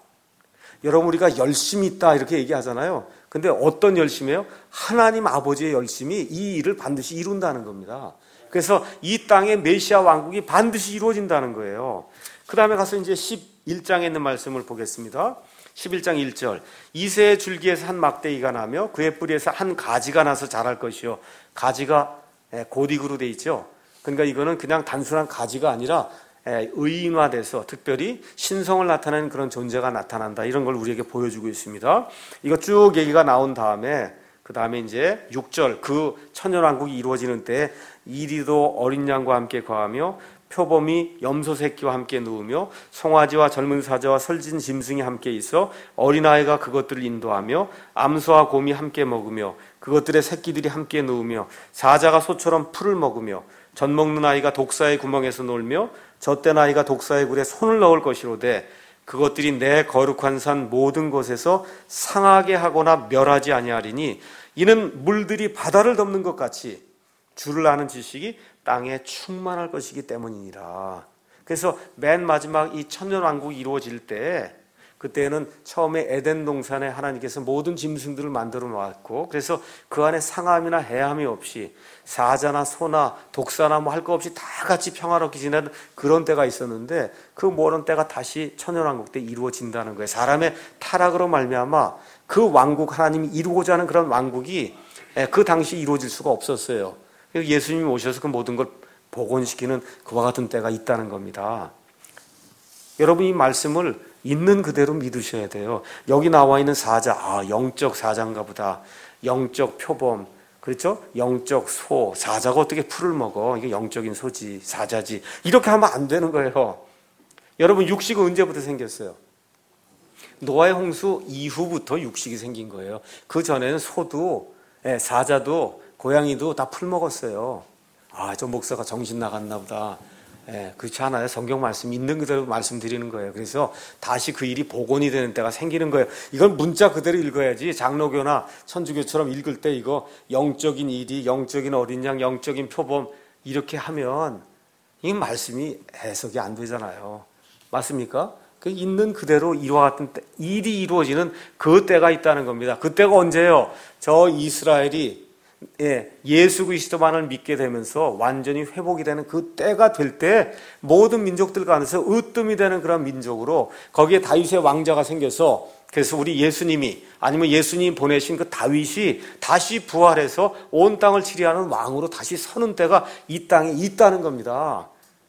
여러분, 우리가 열심히 있다 이렇게 얘기하잖아요. 근데 어떤 열심이에요? 하나님 아버지의 열심이 이 일을 반드시 이룬다는 겁니다. 그래서 이 땅의 메시아 왕국이 반드시 이루어진다는 거예요. 그 다음에 가서 이제 십일 장에 있는 말씀을 보겠습니다. 십일 장 일 절. 이새의 줄기에서 한 막대기가 나며 그의 뿌리에서 한 가지가 나서 자랄 것이요. 가지가 고딕으로 돼 있죠. 그러니까 이거는 그냥 단순한 가지가 아니라 의인화돼서 특별히 신성을 나타내는 그런 존재가 나타난다. 이런 걸 우리에게 보여주고 있습니다. 이거 쭉 얘기가 나온 다음에 그 다음에 이제 육 절 그 천년왕국이 이루어지는 때 이리도 어린 양과 함께 거하며 표범이 염소 새끼와 함께 누우며 송아지와 젊은 사자와 설진 짐승이 함께 있어 어린아이가 그것들을 인도하며 암소와 곰이 함께 먹으며 그것들의 새끼들이 함께 누우며 사자가 소처럼 풀을 먹으며 젖 먹는 아이가 독사의 구멍에서 놀며 젖된 아이가 독사의 굴에 손을 넣을 것이로되 그것들이 내 거룩한 산 모든 곳에서 상하게 하거나 멸하지 아니하리니 이는 물들이 바다를 덮는 것 같이 주를 아는 지식이 땅에 충만할 것이기 때문이니라. 그래서 맨 마지막 이 천년왕국이 이루어질 때 그때는 처음에 에덴 동산에 하나님께서 모든 짐승들을 만들어 놓았고 그래서 그 안에 상함이나 해함이 없이 사자나 소나 독사나 뭐 할 거 없이 다 같이 평화롭게 지내는 그런 때가 있었는데 그 모든 때가 다시 천년왕국 때 이루어진다는 거예요. 사람의 타락으로 말미암아 그 왕국, 하나님이 이루고자 하는 그런 왕국이 그 당시 이루어질 수가 없었어요. 예수님이 오셔서 그 모든 걸 복원시키는 그와 같은 때가 있다는 겁니다. 여러분 이 말씀을 있는 그대로 믿으셔야 돼요. 여기 나와 있는 사자, 아 영적 사자인가 보다. 영적 표범, 그렇죠? 영적 소, 사자가 어떻게 풀을 먹어? 이게 영적인 소지, 사자지. 이렇게 하면 안 되는 거예요. 여러분 육식은 언제부터 생겼어요? 노아의 홍수 이후부터 육식이 생긴 거예요. 그 전에는 소도, 사자도, 고양이도 다 풀 먹었어요. 아, 저 목사가 정신 나갔나 보다. 예, 그렇지 않아요. 성경 말씀 있는 그대로 말씀드리는 거예요. 그래서 다시 그 일이 복원이 되는 때가 생기는 거예요. 이건 문자 그대로 읽어야지 장로교나 천주교처럼 읽을 때 이거 영적인 일이, 영적인 어린 양, 영적인 표범 이렇게 하면 이 말씀이 해석이 안 되잖아요. 맞습니까? 그 있는 그대로 이와 같은 때, 일이 이루어지는 그 때가 있다는 겁니다. 그 때가 언제예요? 저 이스라엘이 예, 예수 그리스도만을 믿게 되면서 완전히 회복이 되는 그 때가 될 때 모든 민족들 가운데서 으뜸이 되는 그런 민족으로 거기에 다윗의 왕자가 생겨서 그래서 우리 예수님이 아니면 예수님이 보내신 그 다윗이 다시 부활해서 온 땅을 치리하는 왕으로 다시 서는 때가 이 땅에 있다는 겁니다.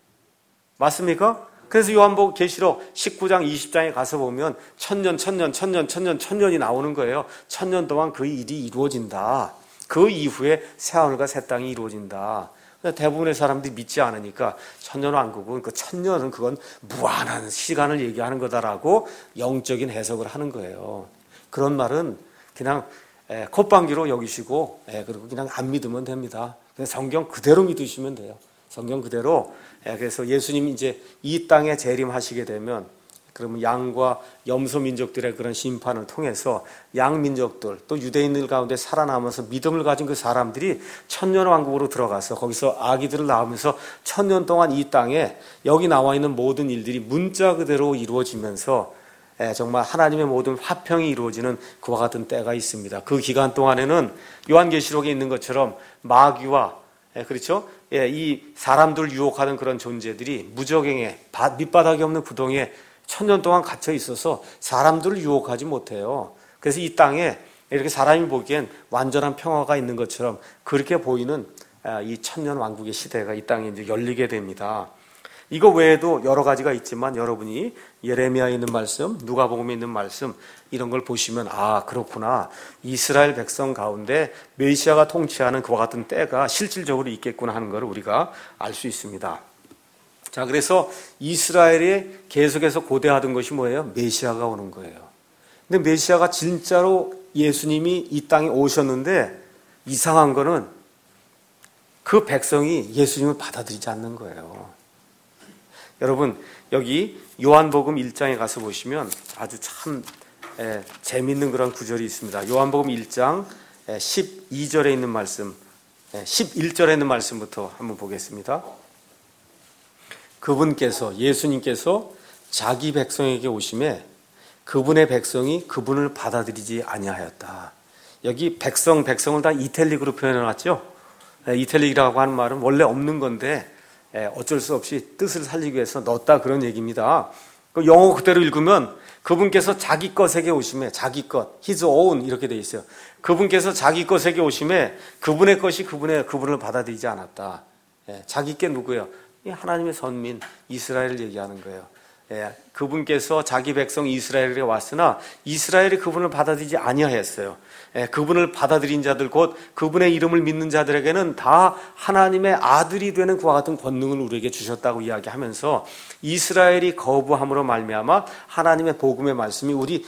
맞습니까? 그래서 요한복음 계시록 십구 장 이십 장에 가서 보면 천년 천년 천년 천년 천년이 나오는 거예요. 천년 동안 그 일이 이루어진다. 그 이후에 새하늘과 새 땅이 이루어진다. 대부분의 사람들이 믿지 않으니까 천년왕국은 그 천년은 그건 무한한 시간을 얘기하는 거다라고 영적인 해석을 하는 거예요. 그런 말은 그냥 콧방귀로 여기시고 그리고 그냥 안 믿으면 됩니다. 그냥 성경 그대로 믿으시면 돼요. 성경 그대로. 그래서 예수님이 이제 이 땅에 재림하시게 되면 그러면 양과 염소 민족들의 그런 심판을 통해서 양 민족들 또 유대인들 가운데 살아남아서 믿음을 가진 그 사람들이 천년 왕국으로 들어가서 거기서 아기들을 낳으면서 천년 동안 이 땅에 여기 나와 있는 모든 일들이 문자 그대로 이루어지면서 정말 하나님의 모든 화평이 이루어지는 그와 같은 때가 있습니다. 그 기간 동안에는 요한계시록에 있는 것처럼 마귀와 그렇죠? 이 사람들을 유혹하는 그런 존재들이 무적행에 밑바닥이 없는 구덩이에 천년 동안 갇혀 있어서 사람들을 유혹하지 못해요. 그래서 이 땅에 이렇게 사람이 보기엔 완전한 평화가 있는 것처럼 그렇게 보이는 이 천년 왕국의 시대가 이 땅에 이제 열리게 됩니다. 이거 외에도 여러 가지가 있지만 여러분이 예레미야에 있는 말씀, 누가복음에 있는 말씀 이런 걸 보시면 아 그렇구나. 이스라엘 백성 가운데 메시아가 통치하는 그와 같은 때가 실질적으로 있겠구나 하는 걸 우리가 알 수 있습니다. 자, 그래서 이스라엘이 계속해서 고대하던 것이 뭐예요? 메시아가 오는 거예요. 근데 메시아가 진짜로 예수님이 이 땅에 오셨는데 이상한 거는 그 백성이 예수님을 받아들이지 않는 거예요. 여러분, 여기 요한복음 일 장에 가서 보시면 아주 참 에, 재밌는 그런 구절이 있습니다. 요한복음 일 장 에, 십이 절에 있는 말씀, 에, 십일 절에 있는 말씀부터 한번 보겠습니다. 그분께서 예수님께서 자기 백성에게 오심에 그분의 백성이 그분을 받아들이지 아니하였다. 여기 백성 백성을 다 이탈릭으로 표현해놨죠. 이탈릭이라고 하는 말은 원래 없는 건데 어쩔 수 없이 뜻을 살리기 위해서 넣었다 그런 얘기입니다. 영어 그대로 읽으면 그분께서 자기 것에게 오심에 자기 것, his own 이렇게 돼 있어요. 그분께서 자기 것에게 오심에 그분의 것이 그분의 그분을 받아들이지 않았다. 예, 자기께 누구예요? 이 하나님의 선민 이스라엘을 얘기하는 거예요. 예, 그분께서 자기 백성 이스라엘에 왔으나 이스라엘이 그분을 받아들이지 아니하였어요. 예, 그분을 받아들인 자들 곧 그분의 이름을 믿는 자들에게는 다 하나님의 아들이 되는 그와 같은 권능을 우리에게 주셨다고 이야기하면서 이스라엘이 거부함으로 말미암아 하나님의 복음의 말씀이 우리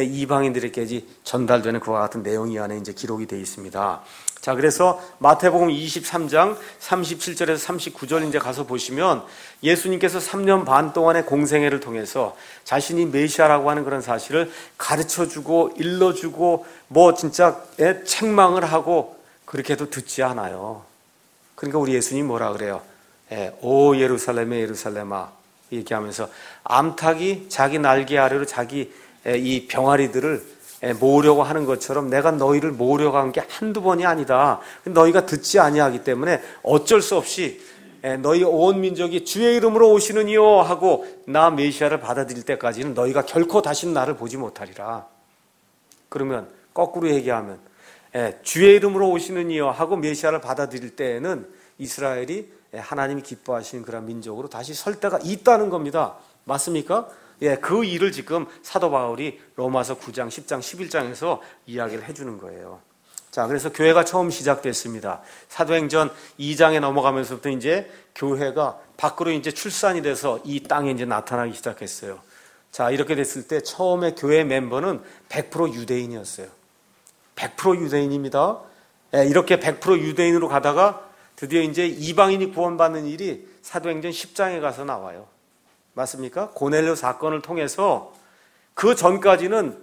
이방인들에게 전달되는 그와 같은 내용이 안에 이제 기록이 되어 있습니다. 자, 그래서 마태복음 이십삼 장 삼십칠 절에서 삼십구 절 이제 가서 보시면 예수님께서 삼 년 반 동안의 공생애를 통해서 자신이 메시아라고 하는 그런 사실을 가르쳐주고 일러주고 뭐 진짜 책망을 하고 그렇게도 듣지 않아요. 그러니까 우리 예수님 뭐라 그래요? 예, 오 예루살렘의 예루살렘아 얘기하면서 암탉이 자기 날개 아래로 자기 이 병아리들을 모으려고 하는 것처럼 내가 너희를 모으려고 한 게 한두 번이 아니다. 너희가 듣지 아니하기 때문에 어쩔 수 없이 너희 온 민족이 주의 이름으로 오시는 이요 하고 나 메시아를 받아들일 때까지는 너희가 결코 다시 나를 보지 못하리라. 그러면 거꾸로 얘기하면 주의 이름으로 오시는 이요 하고 메시아를 받아들일 때에는 이스라엘이 하나님이 기뻐하시는 그런 민족으로 다시 설 때가 있다는 겁니다. 맞습니까? 예, 그 일을 지금 사도 바울이 로마서 구 장, 십 장, 십일 장에서 이야기를 해주는 거예요. 자, 그래서 교회가 처음 시작됐습니다. 사도행전 이 장에 넘어가면서부터 이제 교회가 밖으로 이제 출산이 돼서 이 땅에 이제 나타나기 시작했어요. 자, 이렇게 됐을 때 처음에 교회 멤버는 백 퍼센트 유대인이었어요. 백 퍼센트 유대인입니다. 예, 이렇게 백 퍼센트 유대인으로 가다가 드디어 이제 이방인이 구원받는 일이 사도행전 십 장에 가서 나와요. 맞습니까? 고넬료 사건을 통해서 그 전까지는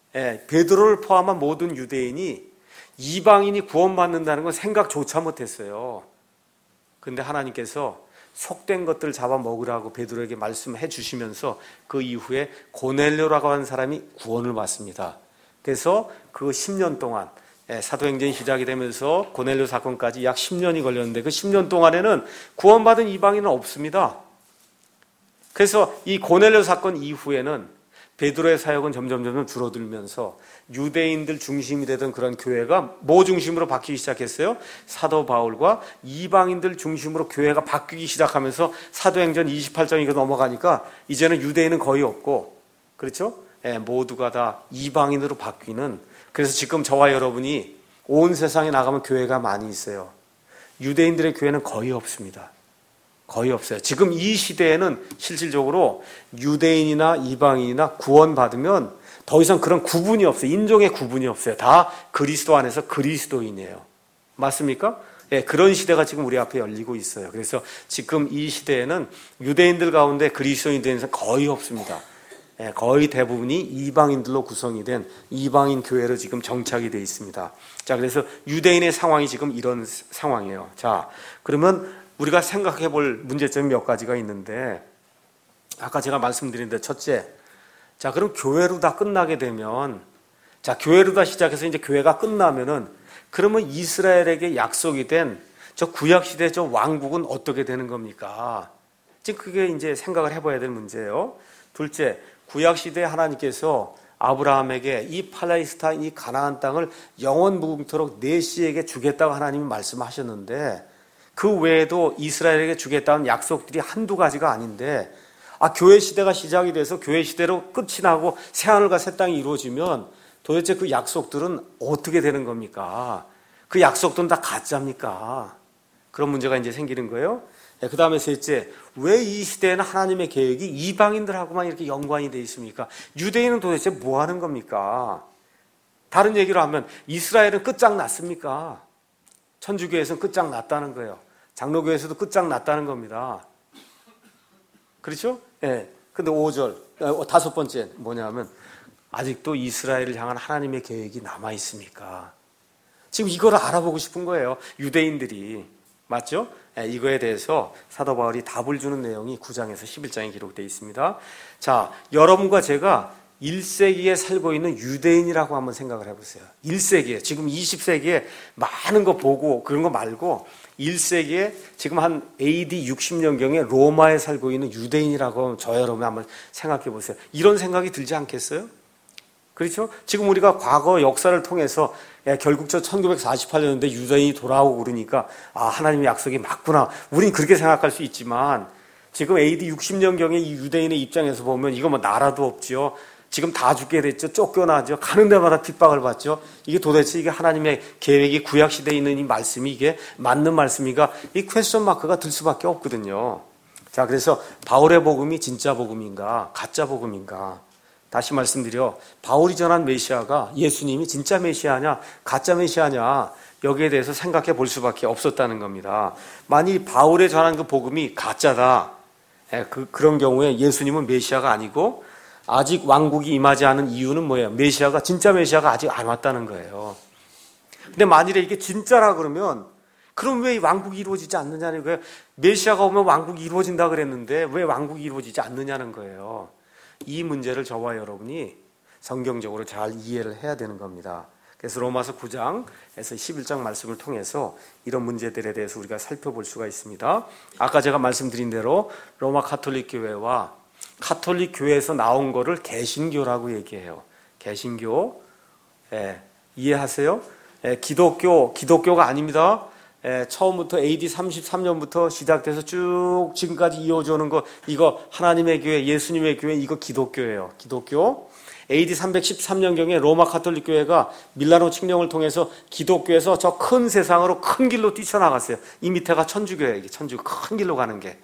베드로를 포함한 모든 유대인이 이방인이 구원받는다는 건 생각조차 못했어요. 그런데 하나님께서 속된 것들을 잡아먹으라고 베드로에게 말씀해 주시면서 그 이후에 고넬료라고 하는 사람이 구원을 받습니다. 그래서 그 십 년 동안 사도행전이 시작이 되면서 고넬료 사건까지 약 십 년이 걸렸는데 그 십 년 동안에는 구원받은 이방인은 없습니다. 그래서 이 고넬료 사건 이후에는 베드로의 사역은 점점 점점 줄어들면서 유대인들 중심이 되던 그런 교회가 뭐 중심으로 바뀌기 시작했어요? 사도 바울과 이방인들 중심으로 교회가 바뀌기 시작하면서 사도행전 이십팔 장이 넘어가니까 이제는 유대인은 거의 없고, 그렇죠? 예, 모두가 다 이방인으로 바뀌는. 그래서 지금 저와 여러분이 온 세상에 나가면 교회가 많이 있어요. 유대인들의 교회는 거의 없습니다. 거의 없어요. 지금 이 시대에는 실질적으로 유대인이나 이방인이나 구원받으면 더 이상 그런 구분이 없어요. 인종의 구분이 없어요. 다 그리스도 안에서 그리스도인이에요. 맞습니까? 예, 그런 시대가 지금 우리 앞에 열리고 있어요. 그래서 지금 이 시대에는 유대인들 가운데 그리스도인 된 사람 거의 없습니다. 예, 거의 대부분이 이방인들로 구성이 된 이방인 교회로 지금 정착이 되어 있습니다. 자, 그래서 유대인의 상황이 지금 이런 상황이에요. 자, 그러면 우리가 생각해 볼 문제점이 몇 가지가 있는데, 아까 제가 말씀드린 데 첫째, 자, 그럼 교회로 다 끝나게 되면, 자, 교회로 다 시작해서 이제 교회가 끝나면은, 그러면 이스라엘에게 약속이 된 저 구약시대 저 왕국은 어떻게 되는 겁니까? 지금 그게 이제 생각을 해봐야 될 문제예요. 둘째, 구약시대에 하나님께서 아브라함에게 이 팔레스타인, 이 가나안 땅을 영원 무궁토록 내 씨에게 주겠다고 하나님이 말씀하셨는데, 그 외에도 이스라엘에게 주겠다는 약속들이 한두 가지가 아닌데, 아, 교회 시대가 시작이 돼서 교회 시대로 끝이 나고 새하늘과 새 땅이 이루어지면 도대체 그 약속들은 어떻게 되는 겁니까? 그 약속들은 다 가짜입니까? 그런 문제가 이제 생기는 거예요. 네, 그 다음에 셋째, 왜 이 시대에는 하나님의 계획이 이방인들하고만 이렇게 연관이 되어 있습니까? 유대인은 도대체 뭐 하는 겁니까? 다른 얘기로 하면 이스라엘은 끝장났습니까? 천주교에서는 끝장났다는 거예요. 장로교에서도 끝장났다는 겁니다. 그렇죠? 예. 네. 근데 오 절, 다섯 번째 뭐냐면, 아직도 이스라엘을 향한 하나님의 계획이 남아 있습니까? 지금 이걸 알아보고 싶은 거예요. 유대인들이. 맞죠? 예, 이거에 대해서 사도 바울이 답을 주는 내용이 구 장에서 십일 장에 기록되어 있습니다. 자, 여러분과 제가 일 세기에 살고 있는 유대인이라고 한번 생각을 해보세요. 일 세기에, 지금 이십 세기에 많은 거 보고 그런 거 말고 일 세기에 지금 한 에이디 육십 년경에 로마에 살고 있는 유대인이라고 저 여러분 한번 생각해 보세요. 이런 생각이 들지 않겠어요? 그렇죠? 지금 우리가 과거 역사를 통해서 예, 결국 저 천구백사십팔 년대 유대인이 돌아오고 그러니까 아, 하나님의 약속이 맞구나. 우린 그렇게 생각할 수 있지만 지금 에이디 육십 년경의 이 유대인의 입장에서 보면 이거 뭐 나라도 없지요. 지금 다 죽게 됐죠. 쫓겨나죠. 가는 데마다 핍박을 받죠. 이게 도대체 이게 하나님의 계획이 구약시대에 있는 이 말씀이 이게 맞는 말씀이가 이 퀘스천 마크가 들 수밖에 없거든요. 자, 그래서 바울의 복음이 진짜 복음인가 가짜 복음인가. 다시 말씀드려 바울이 전한 메시아가 예수님이 진짜 메시아냐 가짜 메시아냐 여기에 대해서 생각해 볼 수밖에 없었다는 겁니다. 만일 바울의 전한 그 복음이 가짜다. 그, 그런 경우에 예수님은 메시아가 아니고 아직 왕국이 임하지 않은 이유는 뭐예요? 메시아가 진짜 메시아가 아직 안 왔다는 거예요. 근데 만일에 이게 진짜라 그러면 그럼 왜 왕국이 이루어지지 않느냐는 거예요. 메시아가 오면 왕국이 이루어진다 그랬는데 왜 왕국이 이루어지지 않느냐는 거예요. 이 문제를 저와 여러분이 성경적으로 잘 이해를 해야 되는 겁니다. 그래서 로마서 구 장에서 십일 장 말씀을 통해서 이런 문제들에 대해서 우리가 살펴볼 수가 있습니다. 아까 제가 말씀드린 대로 로마 가톨릭 교회와 가톨릭 교회에서 나온 거를 개신교라고 얘기해요. 개신교. 예, 이해하세요? 예, 기독교, 기독교가 아닙니다. 예, 처음부터 에이디 삼십삼 년부터 시작돼서 쭉 지금까지 이어져 오는 거, 이거 하나님의 교회, 예수님의 교회, 이거 기독교예요. 기독교. 에이디 삼백십삼 년경에 로마 가톨릭 교회가 밀라노 칙령을 통해서 기독교에서 저 큰 세상으로 큰 길로 뛰쳐나갔어요. 이 밑에가 천주교예요. 이게 천주교 큰 길로 가는 게.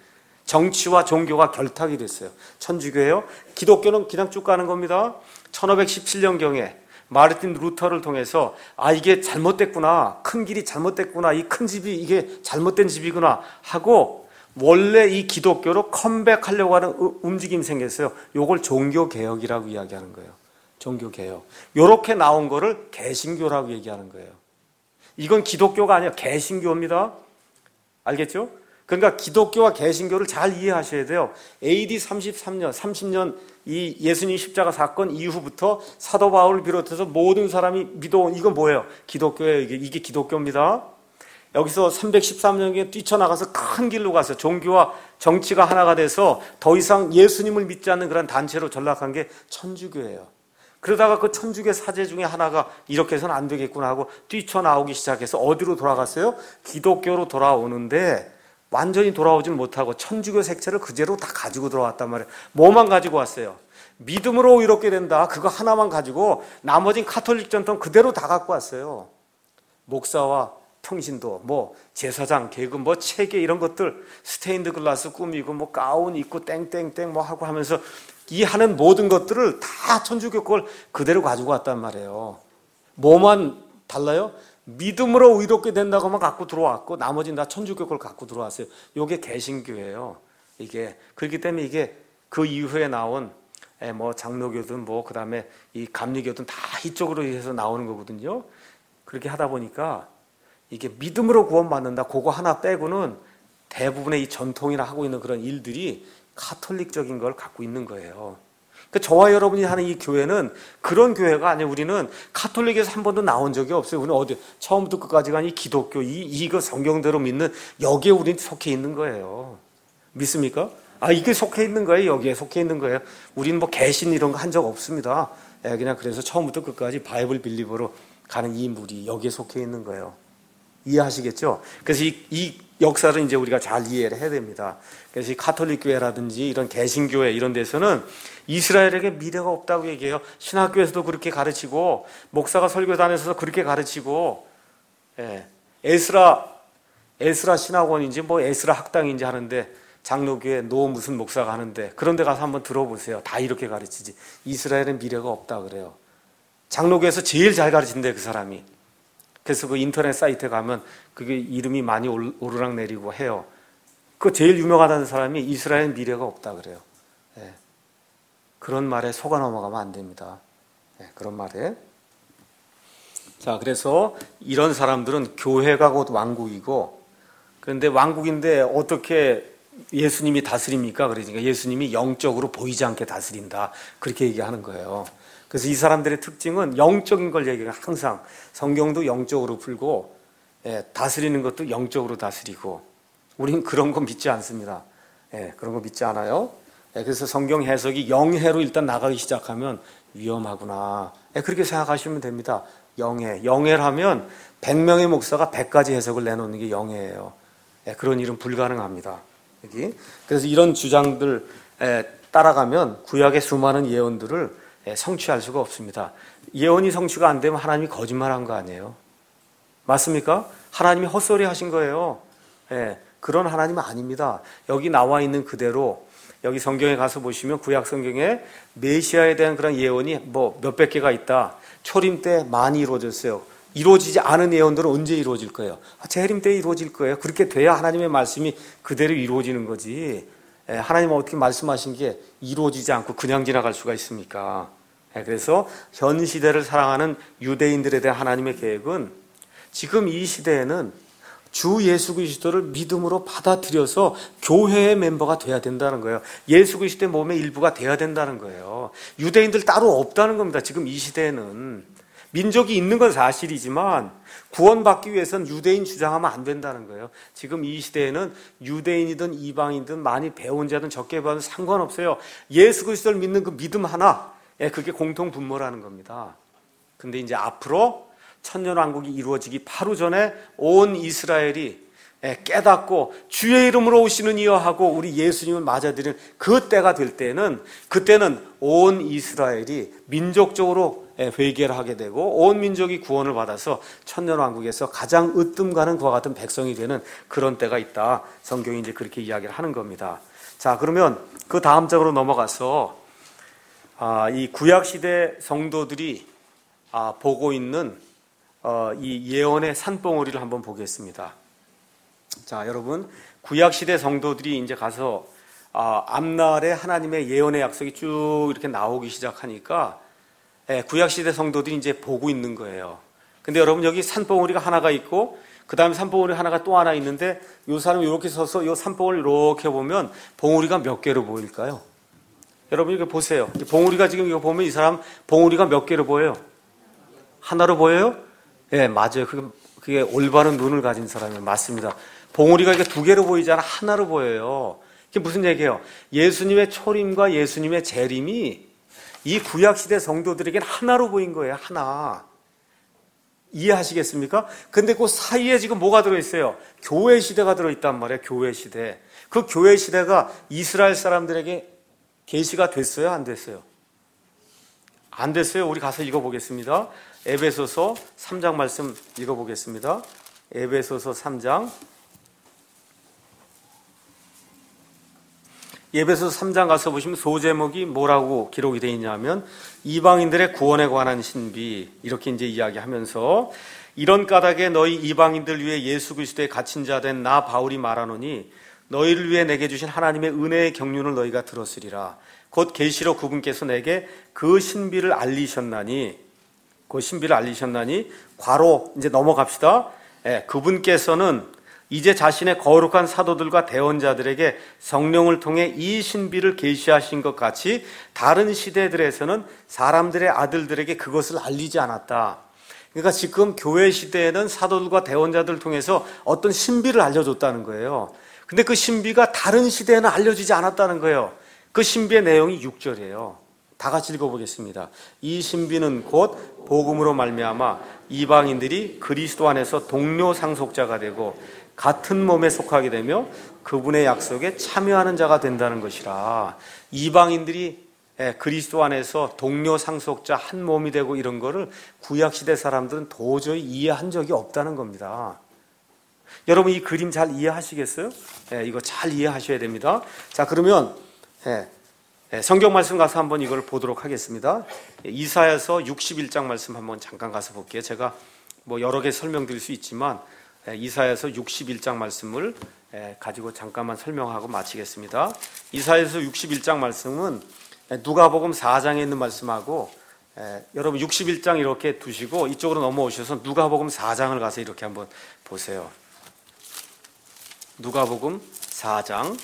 정치와 종교가 결탁이 됐어요. 천주교예요. 기독교는 그냥 쭉 가는 겁니다. 천오백십칠 년경에 마르틴 루터를 통해서 아 이게 잘못됐구나. 큰 길이 잘못됐구나. 이 큰 집이 이게 잘못된 집이구나 하고 원래 이 기독교로 컴백하려고 하는 움직임이 생겼어요. 요걸 종교개혁이라고 이야기하는 거예요. 종교개혁. 요렇게 나온 거를 개신교라고 얘기하는 거예요. 이건 기독교가 아니라 개신교입니다. 알겠죠? 그러니까 기독교와 개신교를 잘 이해하셔야 돼요. 에이디 삼십삼 년, 삼십 년 이 예수님 십자가 사건 이후부터 사도 바울을 비롯해서 모든 사람이 믿어온 이건 뭐예요? 기독교예요. 이게, 이게 기독교입니다. 여기서 삼백십삼 년에 뛰쳐나가서 큰 길로 가서 종교와 정치가 하나가 돼서 더 이상 예수님을 믿지 않는 그런 단체로 전락한 게 천주교예요. 그러다가 그 천주교 사제 중에 하나가 이렇게 해서는 안 되겠구나 하고 뛰쳐나오기 시작해서 어디로 돌아갔어요? 기독교로 돌아오는데 완전히 돌아오지는 못하고 천주교 색채를 그대로 다 가지고 돌아왔단 말이에요. 뭐만 가지고 왔어요? 믿음으로 이렇게 된다. 그거 하나만 가지고 나머진 카톨릭 전통 그대로 다 갖고 왔어요. 목사와 평신도, 뭐 제사장, 계급, 뭐 체계 이런 것들 스테인드 글라스 꾸미고 뭐 가운 입고 땡땡땡 뭐 하고 하면서 이 하는 모든 것들을 다 천주교 걸 그대로 가지고 왔단 말이에요. 뭐만 달라요? 믿음으로 의롭게 된다고만 갖고 들어왔고 나머지는 다 천주교 걸 갖고 들어왔어요. 이게 개신교예요. 이게 그렇기 때문에 이게 그 이후에 나온 뭐 장로교든 뭐 그다음에 이 감리교든 다 이쪽으로 해서 나오는 거거든요. 그렇게 하다 보니까 이게 믿음으로 구원받는다. 그거 하나 빼고는 대부분의 이 전통이나 하고 있는 그런 일들이 카톨릭적인 걸 갖고 있는 거예요. 그러니까 저와 여러분이 하는 이 교회는 그런 교회가 아니에요. 우리는 카톨릭에서 한 번도 나온 적이 없어요. 우리는 어디 처음부터 끝까지 간 이 기독교, 이 이거 성경대로 믿는 여기에 우리는 속해 있는 거예요. 믿습니까? 아 이게 속해 있는 거예요. 여기에 속해 있는 거예요. 우리는 뭐 개신 이런 거 한 적 없습니다. 예, 그냥 그래서 처음부터 끝까지 바이블 빌리버로 가는 이 무리 여기에 속해 있는 거예요. 이해하시겠죠? 그래서 이, 이 역사를 이제 우리가 잘 이해를 해야 됩니다. 그래서 이 가톨릭 교회라든지 이런 개신교회 이런 데서는 이스라엘에게 미래가 없다고 얘기해요. 신학교에서도 그렇게 가르치고 목사가 설교단에서도 그렇게 가르치고 예. 에스라 에스라 신학원인지 뭐 에스라 학당인지 하는데 장로교회 노 무슨 목사가 하는데 그런 데 가서 한번 들어보세요. 다 이렇게 가르치지. 이스라엘은 미래가 없다 그래요. 장로교에서 제일 잘 가르친대 그 사람이. 그래서 그 인터넷 사이트에 가면 그게 이름이 많이 오르락 내리고 해요. 그 제일 유명하다는 사람이 이스라엘 미래가 없다 그래요. 예. 그런 말에 속아 넘어가면 안 됩니다. 예, 그런 말에. 자, 그래서 이런 사람들은 교회가 곧 왕국이고, 그런데 왕국인데 어떻게 예수님이 다스립니까? 그러니까 예수님이 영적으로 보이지 않게 다스린다. 그렇게 얘기하는 거예요. 그래서 이 사람들의 특징은 영적인 걸 얘기해요. 항상 성경도 영적으로 풀고 예, 다스리는 것도 영적으로 다스리고 우리는 그런 거 믿지 않습니다. 예, 그런 거 믿지 않아요. 예, 그래서 성경 해석이 영해로 일단 나가기 시작하면 위험하구나. 예, 그렇게 생각하시면 됩니다. 영해. 영해라면 백 명의 목사가 백 가지 해석을 내놓는 게 영해예요. 예, 그런 일은 불가능합니다. 여기. 그래서 이런 주장들 에, 따라가면 구약의 수많은 예언들을 에, 성취할 수가 없습니다. 예언이 성취가 안 되면 하나님이 거짓말한 거 아니에요? 맞습니까? 하나님이 헛소리 하신 거예요. 예, 그런 하나님은 아닙니다. 여기 나와 있는 그대로 여기 성경에 가서 보시면 구약 성경에 메시아에 대한 그런 예언이 뭐 몇백 개가 있다. 초림 때 많이 이루어졌어요. 이루어지지 않은 예언들은 언제 이루어질 거예요? 재림 때 이루어질 거예요. 그렇게 돼야 하나님의 말씀이 그대로 이루어지는 거지. 예, 하나님은 어떻게 말씀하신 게 이루어지지 않고 그냥 지나갈 수가 있습니까? 예, 그래서 현 시대를 사랑하는 유대인들에 대한 하나님의 계획은 지금 이 시대에는 주 예수 그리스도를 믿음으로 받아들여서 교회의 멤버가 돼야 된다는 거예요. 예수 그리스도의 몸의 일부가 돼야 된다는 거예요. 유대인들 따로 없다는 겁니다. 지금 이 시대에는. 민족이 있는 건 사실이지만 구원받기 위해서는 유대인 주장하면 안 된다는 거예요. 지금 이 시대에는 유대인이든 이방인이든 많이 배운 자든 적게 배워도 상관없어요. 예수 그리스도를 믿는 그 믿음 하나, 그게 공통 분모라는 겁니다. 근데 이제 앞으로 천년왕국이 이루어지기 바로 전에 온 이스라엘이 깨닫고 주의 이름으로 오시는 이여 하고 우리 예수님을 맞아들이는 그 때가 될 때는, 그때는 온 이스라엘이 민족적으로 회개를 하게 되고 온 민족이 구원을 받아서 천년왕국에서 가장 으뜸 가는 그와 같은 백성이 되는 그런 때가 있다. 성경이 이제 그렇게 이야기를 하는 겁니다. 자, 그러면 그 다음 장으로 넘어가서 아, 이 구약시대 성도들이 아, 보고 있는 어, 이 예언의 산봉우리를 한번 보겠습니다. 자, 여러분, 구약시대 성도들이 이제 가서 아, 앞날에 하나님의 예언의 약속이 쭉 이렇게 나오기 시작하니까 예, 구약시대 성도들이 이제 보고 있는 거예요. 근데 여러분, 여기 산봉우리가 하나가 있고 그 다음에 산봉우리 하나가 또 하나 있는데 이 사람이 이렇게 서서 이 산봉우리 이렇게 보면 봉우리가 몇 개로 보일까요? 여러분, 이렇게 보세요. 봉우리가 지금 이거 보면 이 사람 봉우리가 몇 개로 보여요? 하나로 보여요? 예, 네, 맞아요. 그게, 그게 올바른 눈을 가진 사람이에요. 맞습니다. 봉우리가 이게 두 개로 보이지 않아 하나로 보여요. 이게 무슨 얘기예요? 예수님의 초림과 예수님의 재림이 이 구약시대 성도들에게는 하나로 보인 거예요. 하나. 이해하시겠습니까? 근데 그 사이에 지금 뭐가 들어있어요? 교회 시대가 들어있단 말이에요. 교회 시대. 그 교회 시대가 이스라엘 사람들에게 계시가 됐어요? 안 됐어요? 안 됐어요. 우리 가서 읽어보겠습니다. 에베소서 삼 장 말씀 읽어보겠습니다. 에베소서 삼 장. 에베소서 삼 장 가서 보시면 소제목이 뭐라고 기록이 되어 있냐면 이방인들의 구원에 관한 신비, 이렇게 이제 이야기하면서 이런 까닭에 너희 이방인들 위해 예수 그리스도의 갇힌 자 된 나 바울이 말하노니 너희를 위해 내게 주신 하나님의 은혜의 경륜을 너희가 들었으리라. 곧 계시로 그분께서 내게 그 신비를 알리셨나니, 그 신비를 알리셨나니, 괄호 이제 넘어갑시다. 예, 그분께서는 이제 자신의 거룩한 사도들과 대언자들에게 성령을 통해 이 신비를 계시하신 것 같이 다른 시대들에서는 사람들의 아들들에게 그것을 알리지 않았다. 그러니까 지금 교회 시대에는 사도들과 대언자들을 통해서 어떤 신비를 알려줬다는 거예요. 근데 그 신비가 다른 시대에는 알려지지 않았다는 거예요. 그 신비의 내용이 육 절이에요. 다 같이 읽어보겠습니다. 이 신비는 곧 복음으로 말미암아 이방인들이 그리스도 안에서 동료 상속자가 되고 같은 몸에 속하게 되며 그분의 약속에 참여하는 자가 된다는 것이라. 이방인들이 그리스도 안에서 동료 상속자 한 몸이 되고 이런 거를 구약시대 사람들은 도저히 이해한 적이 없다는 겁니다. 여러분, 이 그림 잘 이해하시겠어요? 예, 이거 잘 이해하셔야 됩니다. 자, 그러면 예, 예, 성경 말씀 가서 한번 이걸 보도록 하겠습니다. 예, 이사야서 육십일 장 말씀 한번 잠깐 가서 볼게요. 제가 뭐 여러 개 설명드릴 수 있지만 예, 이사야서 육십일 장 말씀을 예, 가지고 잠깐만 설명하고 마치겠습니다. 이사야서 육십일 장 말씀은 예, 누가복음 사 장에 있는 말씀하고 예, 여러분 육십일 장 이렇게 두시고 이쪽으로 넘어오셔서 누가복음 사 장을 가서 이렇게 한번 보세요. 누가복음 사 장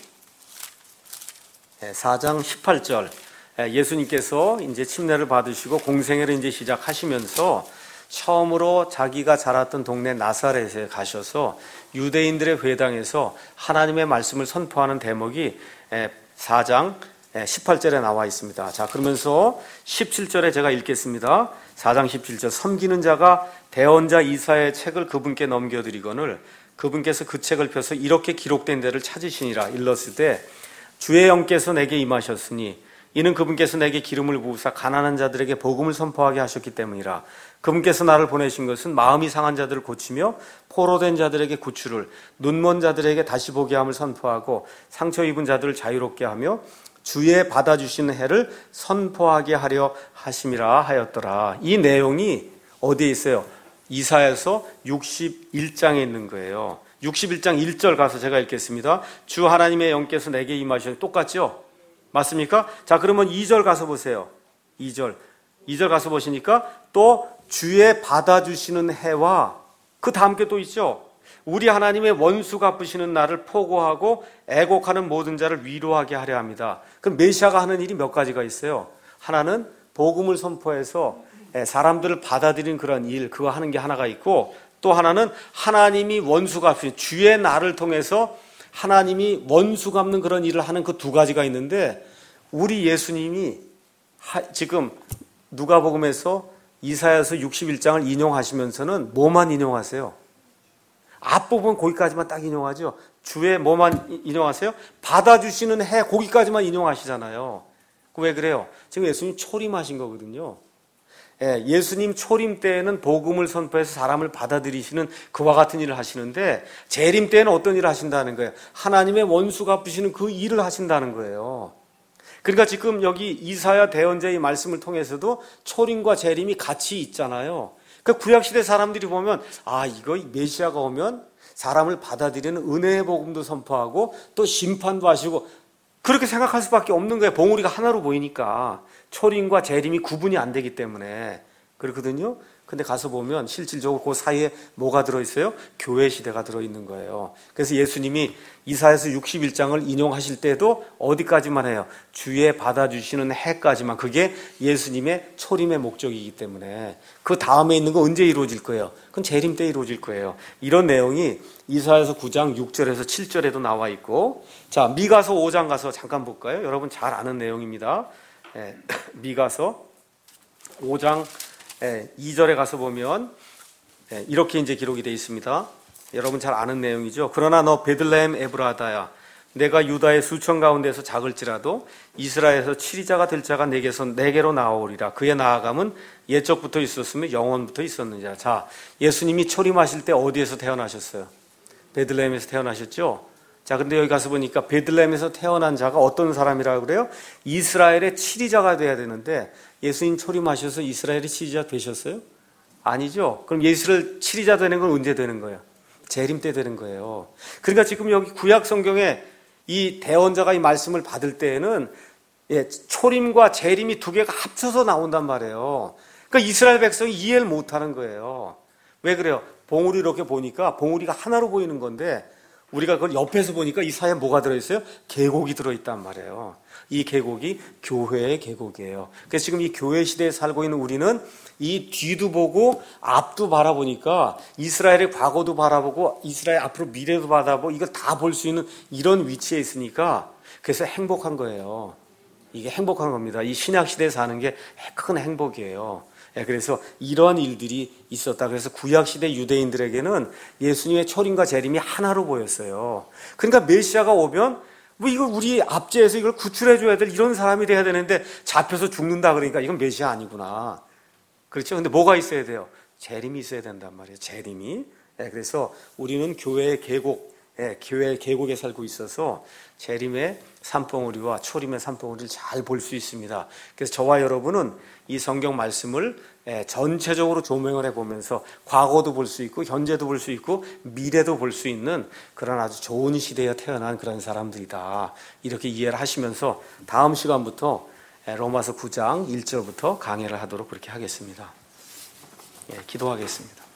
사 장 십팔 절. 예수님께서 이제 침례를 받으시고 공생애를 이제 시작하시면서 처음으로 자기가 자랐던 동네 나사렛에 가셔서 유대인들의 회당에서 하나님의 말씀을 선포하는 대목이 사 장 십팔 절에 나와 있습니다. 자, 그러면서 십칠 절에 제가 읽겠습니다. 사 장 십칠 절. 섬기는 자가 대언자 이사야의 책을 그분께 넘겨드리거늘 그분께서 그 책을 펴서 이렇게 기록된 데를 찾으시니라. 일렀으되 주의 영께서 내게 임하셨으니 이는 그분께서 내게 기름을 부으사 가난한 자들에게 복음을 선포하게 하셨기 때문이라. 그분께서 나를 보내신 것은 마음이 상한 자들을 고치며 포로된 자들에게 구출을, 눈먼 자들에게 다시 보게 함을 선포하고 상처 입은 자들을 자유롭게 하며 주의 받아주시는 해를 선포하게 하려 하심이라 하였더라. 이 내용이 어디에 있어요? 이사야서 육십일 장에 있는 거예요. 육십일 장 일 절 가서 제가 읽겠습니다. 주 하나님의 영께서 내게 임하셨니. 똑같죠? 맞습니까? 자, 그러면 이 절 가서 보세요. 이 절. 이 절 가서 보시니까 또 주의 받아주시는 해와 그 다음 게 또 있죠. 우리 하나님의 원수 갚으시는 날을 포고하고 애곡하는 모든 자를 위로하게 하려 합니다. 그럼 메시아가 하는 일이 몇 가지가 있어요. 하나는 복음을 선포해서 사람들을 받아들이는 그런 일, 그거 하는 게 하나가 있고, 또 하나는 하나님이 원수 갚으신 주의 날을 통해서 하나님이 원수 갚는 그런 일을 하는 그 두 가지가 있는데, 우리 예수님이 지금 누가복음에서 이사야서 육십일 장을 인용하시면서는 뭐만 인용하세요? 앞부분 거기까지만 딱 인용하죠. 주의 뭐만 인용하세요? 받아주시는 해 거기까지만 인용하시잖아요. 왜 그래요? 지금 예수님 초림하신 거거든요. 예, 예수님 초림 때에는 복음을 선포해서 사람을 받아들이시는 그와 같은 일을 하시는데, 재림 때에는 어떤 일을 하신다는 거예요? 하나님의 원수 갚으시는 그 일을 하신다는 거예요. 그러니까 지금 여기 이사야 대언자의 말씀을 통해서도 초림과 재림이 같이 있잖아요. 그 구약시대 사람들이 보면, 아, 이거 메시아가 오면 사람을 받아들이는 은혜의 복음도 선포하고 또 심판도 하시고, 그렇게 생각할 수밖에 없는 거예요. 봉우리가 하나로 보이니까. 초림과 재림이 구분이 안 되기 때문에 그렇거든요. 근데 가서 보면 실질적으로 그 사이에 뭐가 들어있어요? 교회 시대가 들어있는 거예요. 그래서 예수님이 이사야서 육십일 장을 인용하실 때도 어디까지만 해요? 주의 받아주시는 해까지만. 그게 예수님의 초림의 목적이기 때문에 그 다음에 있는 거 언제 이루어질 거예요? 그건 재림 때 이루어질 거예요. 이런 내용이 이사야서 구 장 육 절에서 칠 절에도 나와 있고, 자, 미가서 오 장 가서 잠깐 볼까요? 여러분 잘 아는 내용입니다. 예, 미가서 오 장 예, 이 절에 가서 보면 예, 이렇게 이제 기록이 되어 있습니다. 여러분 잘 아는 내용이죠. 그러나 너 베들레헴 에브라다야, 내가 유다의 수천 가운데서 작을지라도 이스라엘에서 치리자가 될 자가 내게서 내게로 나오리라. 그의 나아감은 옛적부터 있었으며 영원부터 있었느니라. 자, 예수님이 초림하실 때 어디에서 태어나셨어요? 베들레헴에서 태어나셨죠. 자, 근데 여기 가서 보니까 베들레헴에서 태어난 자가 어떤 사람이라고 그래요? 이스라엘의 치리자가 돼야 되는데, 예수님 초림하셔서 이스라엘의 치리자 되셨어요? 아니죠. 그럼 이스라엘 치리자 되는 건 언제 되는 거예요? 재림 때 되는 거예요. 그러니까 지금 여기 구약 성경에 이 대언자가 이 말씀을 받을 때에는 예, 초림과 재림이 두 개가 합쳐서 나온단 말이에요. 그러니까 이스라엘 백성이 이해를 못하는 거예요. 왜 그래요? 봉우리 이렇게 보니까 봉우리가 하나로 보이는 건데, 우리가 그걸 옆에서 보니까 이 사이에 뭐가 들어있어요? 계곡이 들어있단 말이에요. 이 계곡이 교회의 계곡이에요. 그래서 지금 이 교회 시대에 살고 있는 우리는 이 뒤도 보고 앞도 바라보니까 이스라엘의 과거도 바라보고 이스라엘 앞으로 미래도 바라보고 이걸 다 볼 수 있는 이런 위치에 있으니까, 그래서 행복한 거예요. 이게 행복한 겁니다. 이 신약 시대에 사는 게 큰 행복이에요. 그래서 이러한 일들이 있었다. 그래서 구약시대 유대인들에게는 예수님의 초림과 재림이 하나로 보였어요. 그러니까 메시아가 오면 뭐 이걸 우리 압제해서 이걸 구출해줘야 될 이런 사람이 돼야 되는데 잡혀서 죽는다 그러니까 이건 메시아 아니구나. 그렇죠? 근데 뭐가 있어야 돼요? 재림이 있어야 된단 말이에요. 재림이. 그래서 우리는 교회의 계곡, 교회의 계곡에 살고 있어서 재림의 산봉우리와 초림의 산봉우리를 잘 볼 수 있습니다. 그래서 저와 여러분은 이 성경 말씀을 전체적으로 조명을 해보면서 과거도 볼 수 있고 현재도 볼 수 있고 미래도 볼 수 있는 그런 아주 좋은 시대에 태어난 그런 사람들이다. 이렇게 이해를 하시면서 다음 시간부터 로마서 구 장 일 절부터 강해를 하도록 그렇게 하겠습니다. 예, 기도하겠습니다.